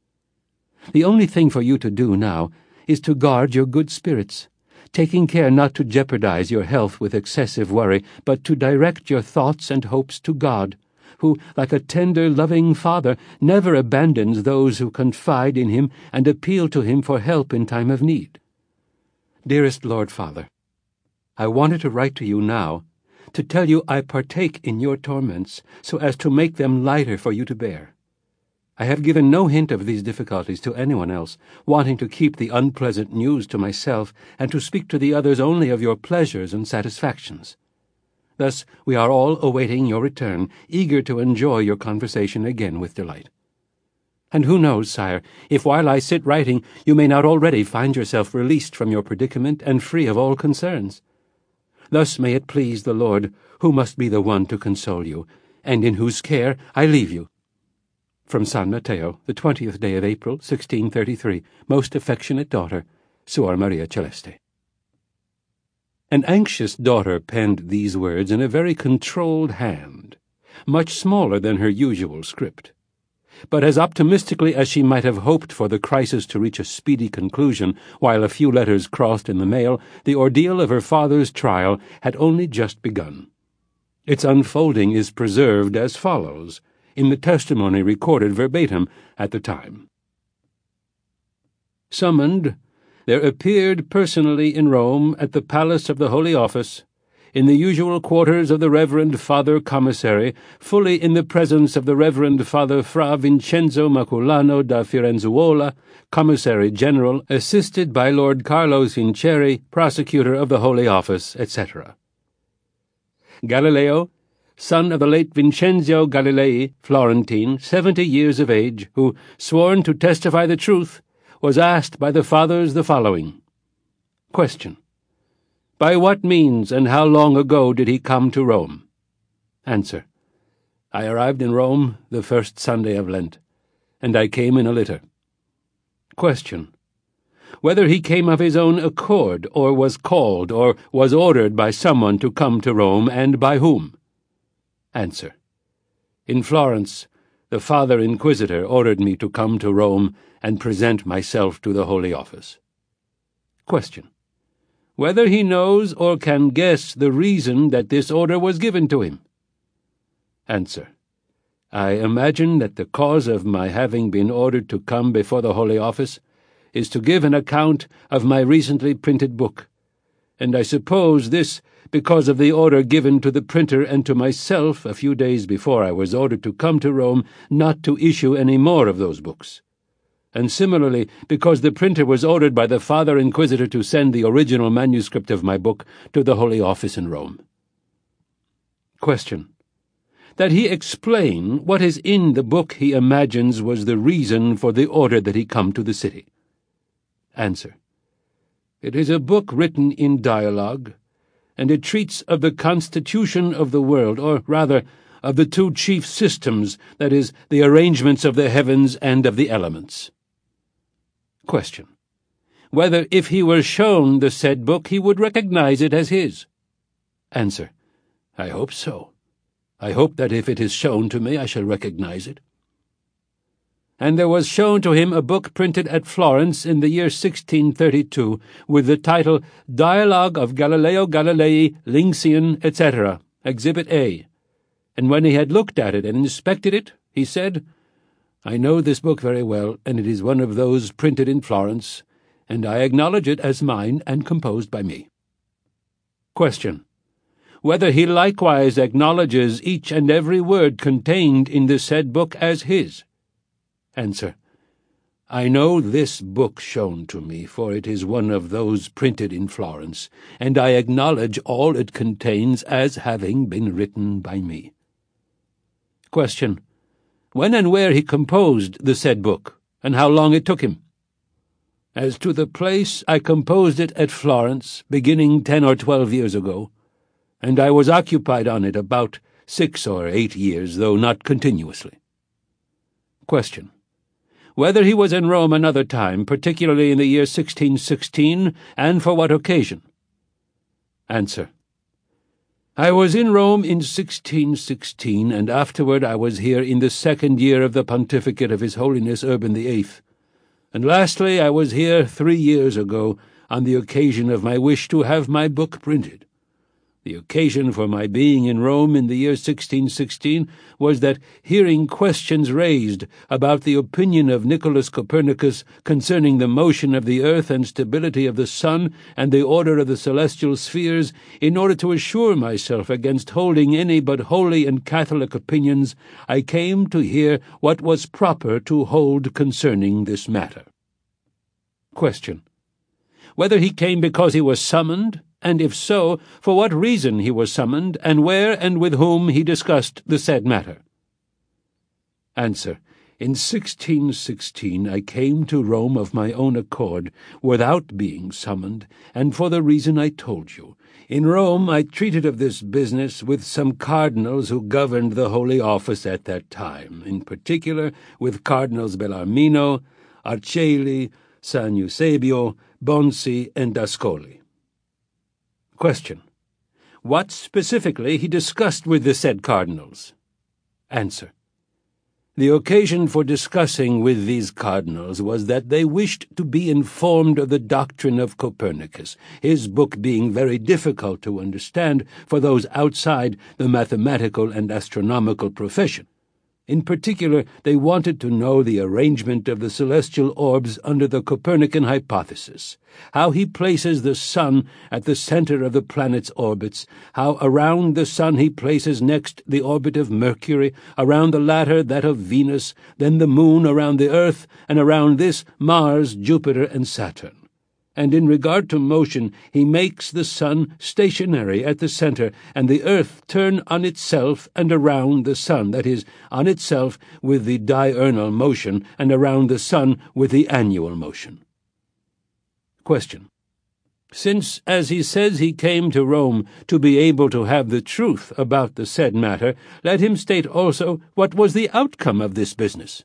The only thing for you to do now is to guard your good spirits, taking care not to jeopardize your health with excessive worry, but to direct your thoughts and hopes to God, who, like a tender, loving father, never abandons those who confide in him and appeal to him for help in time of need. Dearest Lord Father, I wanted to write to you now, to tell you I partake in your torments, so as to make them lighter for you to bear. I have given no hint of these difficulties to anyone else, wanting to keep the unpleasant news to myself, and to speak to the others only of your pleasures and satisfactions. Thus we are all awaiting your return, eager to enjoy your conversation again with delight. And who knows, sire, if while I sit writing you may not already find yourself released from your predicament and free of all concerns. Thus may it please the Lord, who must be the one to console you, and in whose care I leave you. From San Matteo, the twentieth day of April, sixteen thirty-three, most affectionate daughter, Suor Maria Celeste. An anxious daughter penned these words in a very controlled hand, much smaller than her usual script. But as optimistically as she might have hoped for the crisis to reach a speedy conclusion while a few letters crossed in the mail, the ordeal of her father's trial had only just begun. Its unfolding is preserved as follows, in the testimony recorded verbatim at the time. Summoned, there appeared personally in Rome at the Palace of the Holy Office in the usual quarters of the Reverend Father Commissary, fully in the presence of the Reverend Father Fra Vincenzo Maculano da Firenzuola, Commissary General, assisted by Lord Carlo Sinceri, Prosecutor of the Holy Office, et cetera. Galileo, son of the late Vincenzo Galilei, Florentine, seventy years of age, who, sworn to testify the truth, was asked by the Fathers the following. Question. By what means and how long ago did he come to Rome? Answer. I arrived in Rome the first Sunday of Lent, and I came in a litter. Question. Whether he came of his own accord, or was called, or was ordered by someone to come to Rome, and by whom? Answer. In Florence, the Father Inquisitor ordered me to come to Rome and present myself to the Holy Office. Question. Whether he knows or can guess the reason that this order was given to him? Answer. I imagine that the cause of my having been ordered to come before the Holy Office is to give an account of my recently printed book, and I suppose this because of the order given to the printer and to myself a few days before I was ordered to come to Rome not to issue any more of those books, and similarly because the printer was ordered by the Father Inquisitor to send the original manuscript of my book to the Holy Office in Rome. Question. That he explain what is in the book he imagines was the reason for the order that he come to the city. Answer. It is a book written in dialogue, and it treats of the constitution of the world, or rather, of the two chief systems, that is, the arrangements of the heavens and of the elements. Question. Whether if he were shown the said book he would recognize it as his? Answer. I hope so. I hope that if it is shown to me I shall recognize it. And there was shown to him a book printed at Florence in the year sixteen thirty-two, with the title Dialogue of Galileo Galilei, Lynxian, et cetera, Exhibit A. And when he had looked at it and inspected it, he said, I know this book very well, and it is one of those printed in Florence, and I acknowledge it as mine and composed by me. Question. Whether he likewise acknowledges each and every word contained in the said book as his? Answer. I know this book shown to me, for it is one of those printed in Florence, and I acknowledge all it contains as having been written by me. Question. When and where he composed the said book, and how long it took him? As to the place, I composed it at Florence, beginning ten or twelve years ago, and I was occupied on it about six or eight years, though not continuously. Question. Whether he was in Rome another time, particularly in the year sixteen sixteen, and for what occasion? Answer. I was in Rome in sixteen sixteen, and afterward I was here in the second year of the pontificate of His Holiness Urban the Eighth, and lastly I was here three years ago on the occasion of my wish to have my book printed. The occasion for my being in Rome in the year sixteen sixteen was that, hearing questions raised about the opinion of Nicholas Copernicus concerning the motion of the earth and stability of the sun and the order of the celestial spheres, in order to assure myself against holding any but holy and Catholic opinions, I came to hear what was proper to hold concerning this matter. Question. Whether he came because he was summoned, and if so, for what reason he was summoned, and where and with whom he discussed the said matter? Answer. In sixteen sixteen I came to Rome of my own accord, without being summoned, and for the reason I told you. In Rome I treated of this business with some cardinals who governed the Holy Office at that time, in particular with Cardinals Bellarmino, Arceli, San Eusebio, Bonsi, and D'Ascoli. Question. What specifically he discussed with the said cardinals? Answer. The occasion for discussing with these cardinals was that they wished to be informed of the doctrine of Copernicus, his book being very difficult to understand for those outside the mathematical and astronomical profession. In particular, they wanted to know the arrangement of the celestial orbs under the Copernican hypothesis, how he places the sun at the center of the planet's orbits, how around the sun he places next the orbit of Mercury, around the latter that of Venus, then the moon around the earth, and around this Mars, Jupiter, and Saturn. And in regard to motion, he makes the sun stationary at the center, and the earth turn on itself and around the sun, that is, on itself with the diurnal motion, and around the sun with the annual motion. Question. Since, as he says, he came to Rome to be able to have the truth about the said matter, let him state also what was the outcome of this business.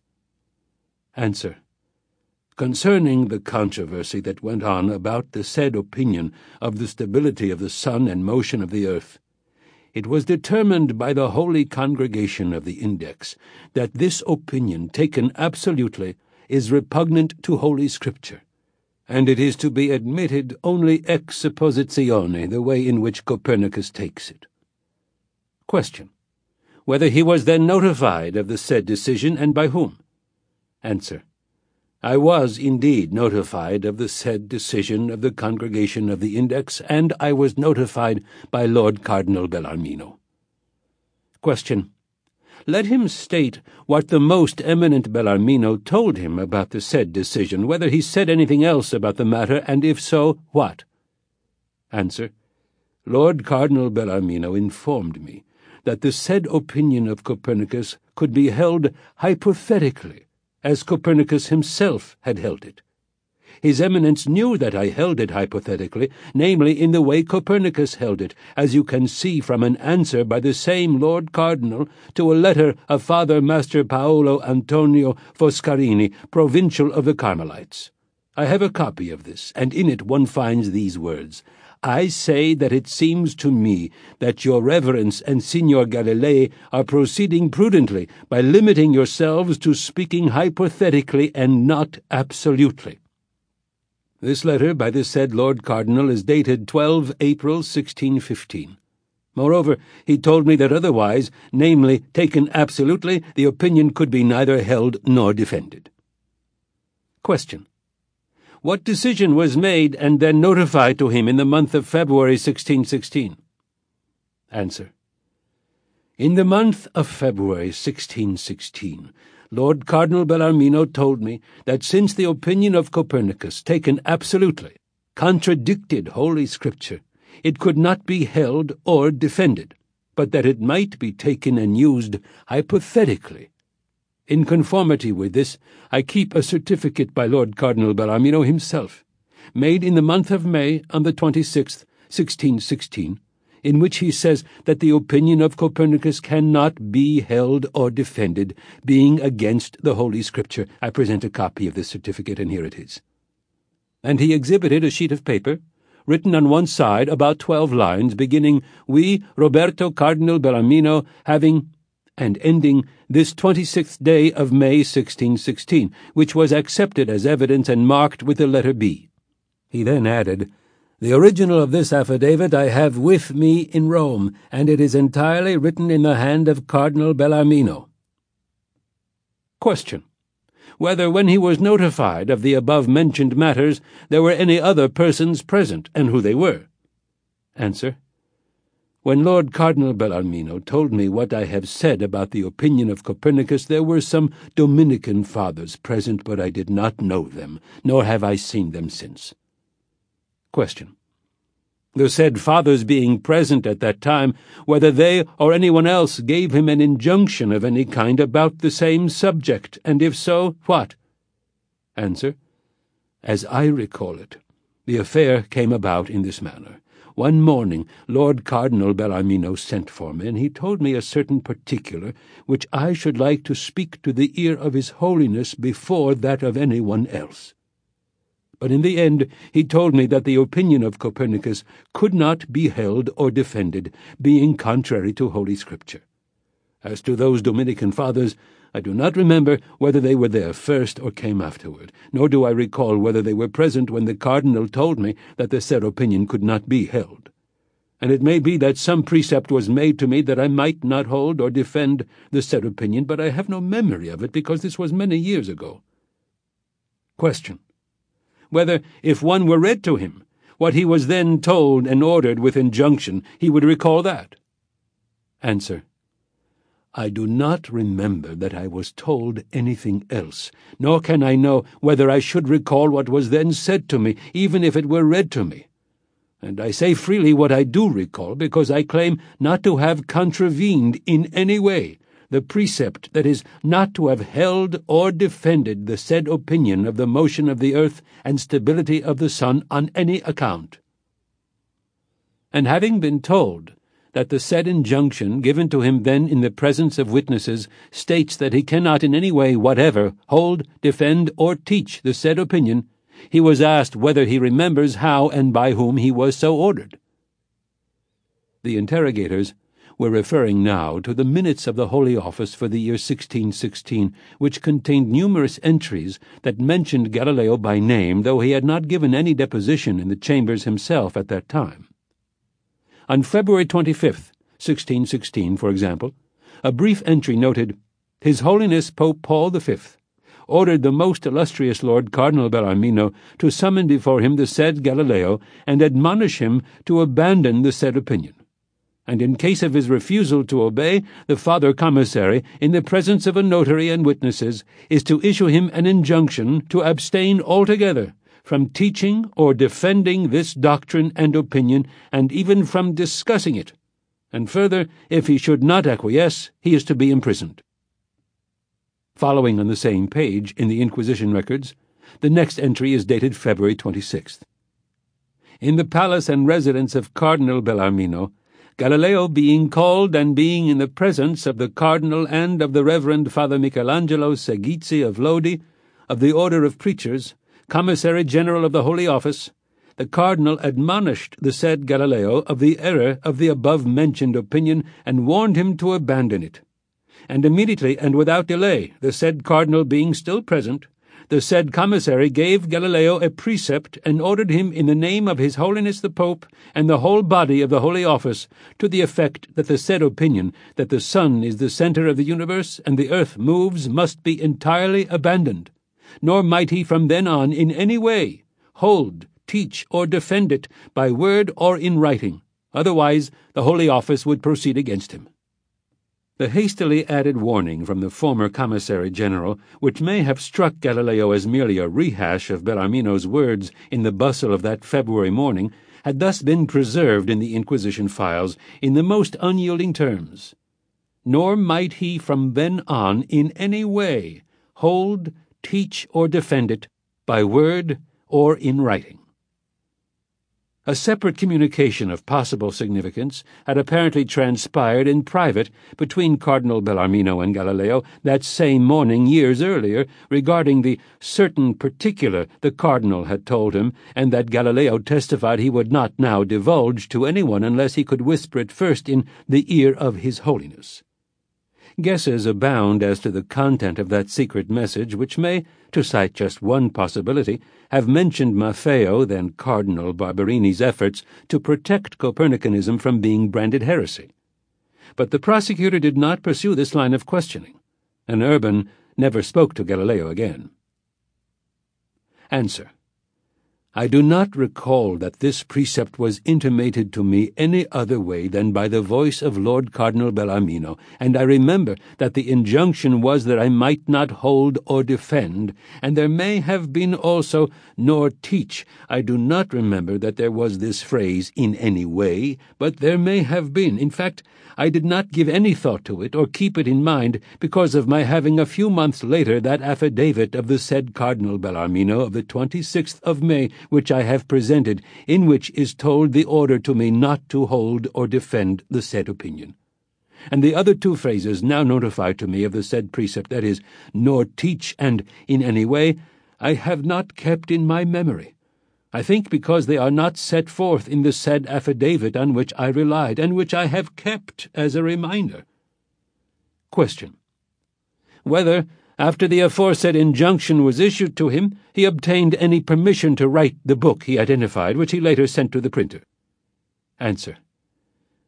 Answer. Concerning the controversy that went on about the said opinion of the stability of the sun and motion of the earth, it was determined by the Holy Congregation of the Index that this opinion, taken absolutely, is repugnant to Holy Scripture, and it is to be admitted only ex suppositione, the way in which Copernicus takes it. Question. Whether he was then notified of the said decision, and by whom? Answer. I was indeed notified of the said decision of the Congregation of the Index, and I was notified by Lord Cardinal Bellarmino. Question. Let him state what the most eminent Bellarmino told him about the said decision, whether he said anything else about the matter, and if so, what? Answer. Lord Cardinal Bellarmino informed me that the said opinion of Copernicus could be held hypothetically, as Copernicus himself had held it. His Eminence knew that I held it hypothetically, namely in the way Copernicus held it, as you can see from an answer by the same Lord Cardinal to a letter of Father Master Paolo Antonio Foscarini, Provincial of the Carmelites. I have a copy of this, and in it one finds these words, I say that it seems to me that your Reverence and Signor Galilei are proceeding prudently by limiting yourselves to speaking hypothetically and not absolutely. This letter by the said Lord Cardinal is dated twelve April sixteen fifteen. Moreover, he told me that otherwise, namely, taken absolutely, the opinion could be neither held nor defended. Question. What decision was made and then notified to him in the month of February sixteen sixteen? Answer. In the month of February sixteen sixteen, Lord Cardinal Bellarmino told me that since the opinion of Copernicus, taken absolutely, contradicted Holy Scripture, it could not be held or defended, but that it might be taken and used hypothetically. In conformity with this, I keep a certificate by Lord Cardinal Bellarmino himself, made in the month of May on the twenty-sixth, sixteen sixteen, in which he says that the opinion of Copernicus cannot be held or defended, being against the Holy Scripture. I present a copy of this certificate, and here it is. And he exhibited a sheet of paper, written on one side about twelve lines, beginning, We, Roberto Cardinal Bellarmino, having, and ending, this twenty-sixth day of May sixteen sixteen, which was accepted as evidence and marked with the letter B. He then added, The original of this affidavit I have with me in Rome, and it is entirely written in the hand of Cardinal Bellarmino. Question. Whether when he was notified of the above-mentioned matters there were any other persons present, and who they were? Answer. When Lord Cardinal Bellarmino told me what I have said about the opinion of Copernicus, there were some Dominican fathers present, but I did not know them, nor have I seen them since. Question. The said fathers being present at that time, whether they or anyone else gave him an injunction of any kind about the same subject, and if so, what? Answer. As I recall it, the affair came about in this manner. One morning Lord Cardinal Bellarmino sent for me, and he told me a certain particular which I should like to speak to the ear of His Holiness before that of any one else. But in the end he told me that the opinion of Copernicus could not be held or defended, being contrary to Holy Scripture. As to those Dominican fathers, I do not remember whether they were there first or came afterward, nor do I recall whether they were present when the Cardinal told me that the said opinion could not be held. and it may be that some precept was made to me that I might not hold or defend the said opinion, but I have no memory of it, because this was many years ago. Question. Whether, if one were read to him, what he was then told and ordered with injunction, he would recall that? Answer. I do not remember that I was told anything else, nor can I know whether I should recall what was then said to me, even if it were read to me. And I say freely what I do recall, because I claim not to have contravened in any way the precept that is not to have held or defended the said opinion of the motion of the earth and stability of the sun on any account. And having been told that the said injunction given to him then in the presence of witnesses states that he cannot in any way whatever hold, defend, or teach the said opinion, he was asked whether he remembers how and by whom he was so ordered. The interrogators were referring now to the minutes of the Holy Office for the year sixteen sixteen, which contained numerous entries that mentioned Galileo by name, though he had not given any deposition in the chambers himself at that time. On February twenty-fifth, sixteen sixteen, for example, a brief entry noted, His Holiness Pope Paul the Fifth ordered the most illustrious Lord Cardinal Bellarmino to summon before him the said Galileo and admonish him to abandon the said opinion, and in case of his refusal to obey, the Father Commissary, in the presence of a notary and witnesses, is to issue him an injunction to abstain altogether from teaching or defending this doctrine and opinion, and even from discussing it, and further, if he should not acquiesce, he is to be imprisoned. Following on the same page in the Inquisition records, the next entry is dated February twenty-sixth. In the palace and residence of Cardinal Bellarmino, Galileo being called and being in the presence of the Cardinal and of the Reverend Father Michelangelo Segizzi of Lodi, of the Order of Preachers, Commissary General of the Holy Office, the Cardinal admonished the said Galileo of the error of the above-mentioned opinion and warned him to abandon it. And immediately and without delay, the said Cardinal being still present, the said Commissary gave Galileo a precept and ordered him in the name of His Holiness the Pope and the whole body of the Holy Office to the effect that the said opinion that the sun is the center of the universe and the earth moves must be entirely abandoned, nor might he from then on in any way hold, teach, or defend it by word or in writing, otherwise the Holy Office would proceed against him. The hastily added warning from the former Commissary General, which may have struck Galileo as merely a rehash of Bellarmino's words in the bustle of that February morning, had thus been preserved in the Inquisition files in the most unyielding terms. Nor might he from then on in any way hold, teach, or defend it by word or in writing. A separate communication of possible significance had apparently transpired in private between Cardinal Bellarmino and Galileo that same morning years earlier regarding the certain particular the Cardinal had told him, and that Galileo testified he would not now divulge to anyone unless he could whisper it first in the ear of His Holiness. Guesses abound as to the content of that secret message, which may, to cite just one possibility, have mentioned Maffeo, then Cardinal Barberini's efforts to protect Copernicanism from being branded heresy. But the prosecutor did not pursue this line of questioning, and Urban never spoke to Galileo again. Answer. I do not recall that this precept was intimated to me any other way than by the voice of Lord Cardinal Bellarmino, and I remember that the injunction was that I might not hold or defend, and there may have been also, nor teach. I do not remember that there was this phrase, in any way, but there may have been. In fact, I did not give any thought to it or keep it in mind because of my having a few months later that affidavit of the said Cardinal Bellarmino of the twenty-sixth of May, which I have presented, in which is told the order to me not to hold or defend the said opinion. And the other two phrases now notified to me of the said precept, that is, nor teach and in any way, I have not kept in my memory. I think because they are not set forth in the said affidavit on which I relied, and which I have kept as a reminder. Question. Whether, after the aforesaid injunction was issued to him, he obtained any permission to write the book he identified, which he later sent to the printer. Answer.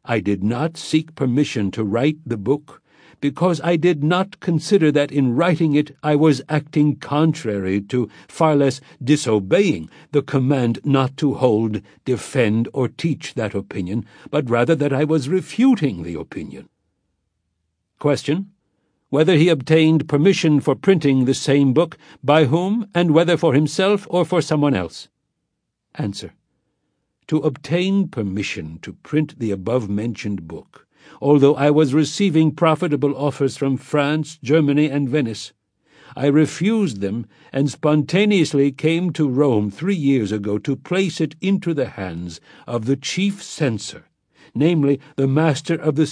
I did not seek permission to write the book, because I did not consider that in writing it I was acting contrary to, far less disobeying, the command not to hold, defend, or teach that opinion, but rather that I was refuting the opinion. Question: whether he obtained permission for printing the same book, by whom, and whether for himself or for someone else? Answer: to obtain permission to print the above-mentioned book, although I was receiving profitable offers from France, Germany, and Venice, I refused them and spontaneously came to Rome three years ago to place it into the hands of the chief censor, namely, the Master of the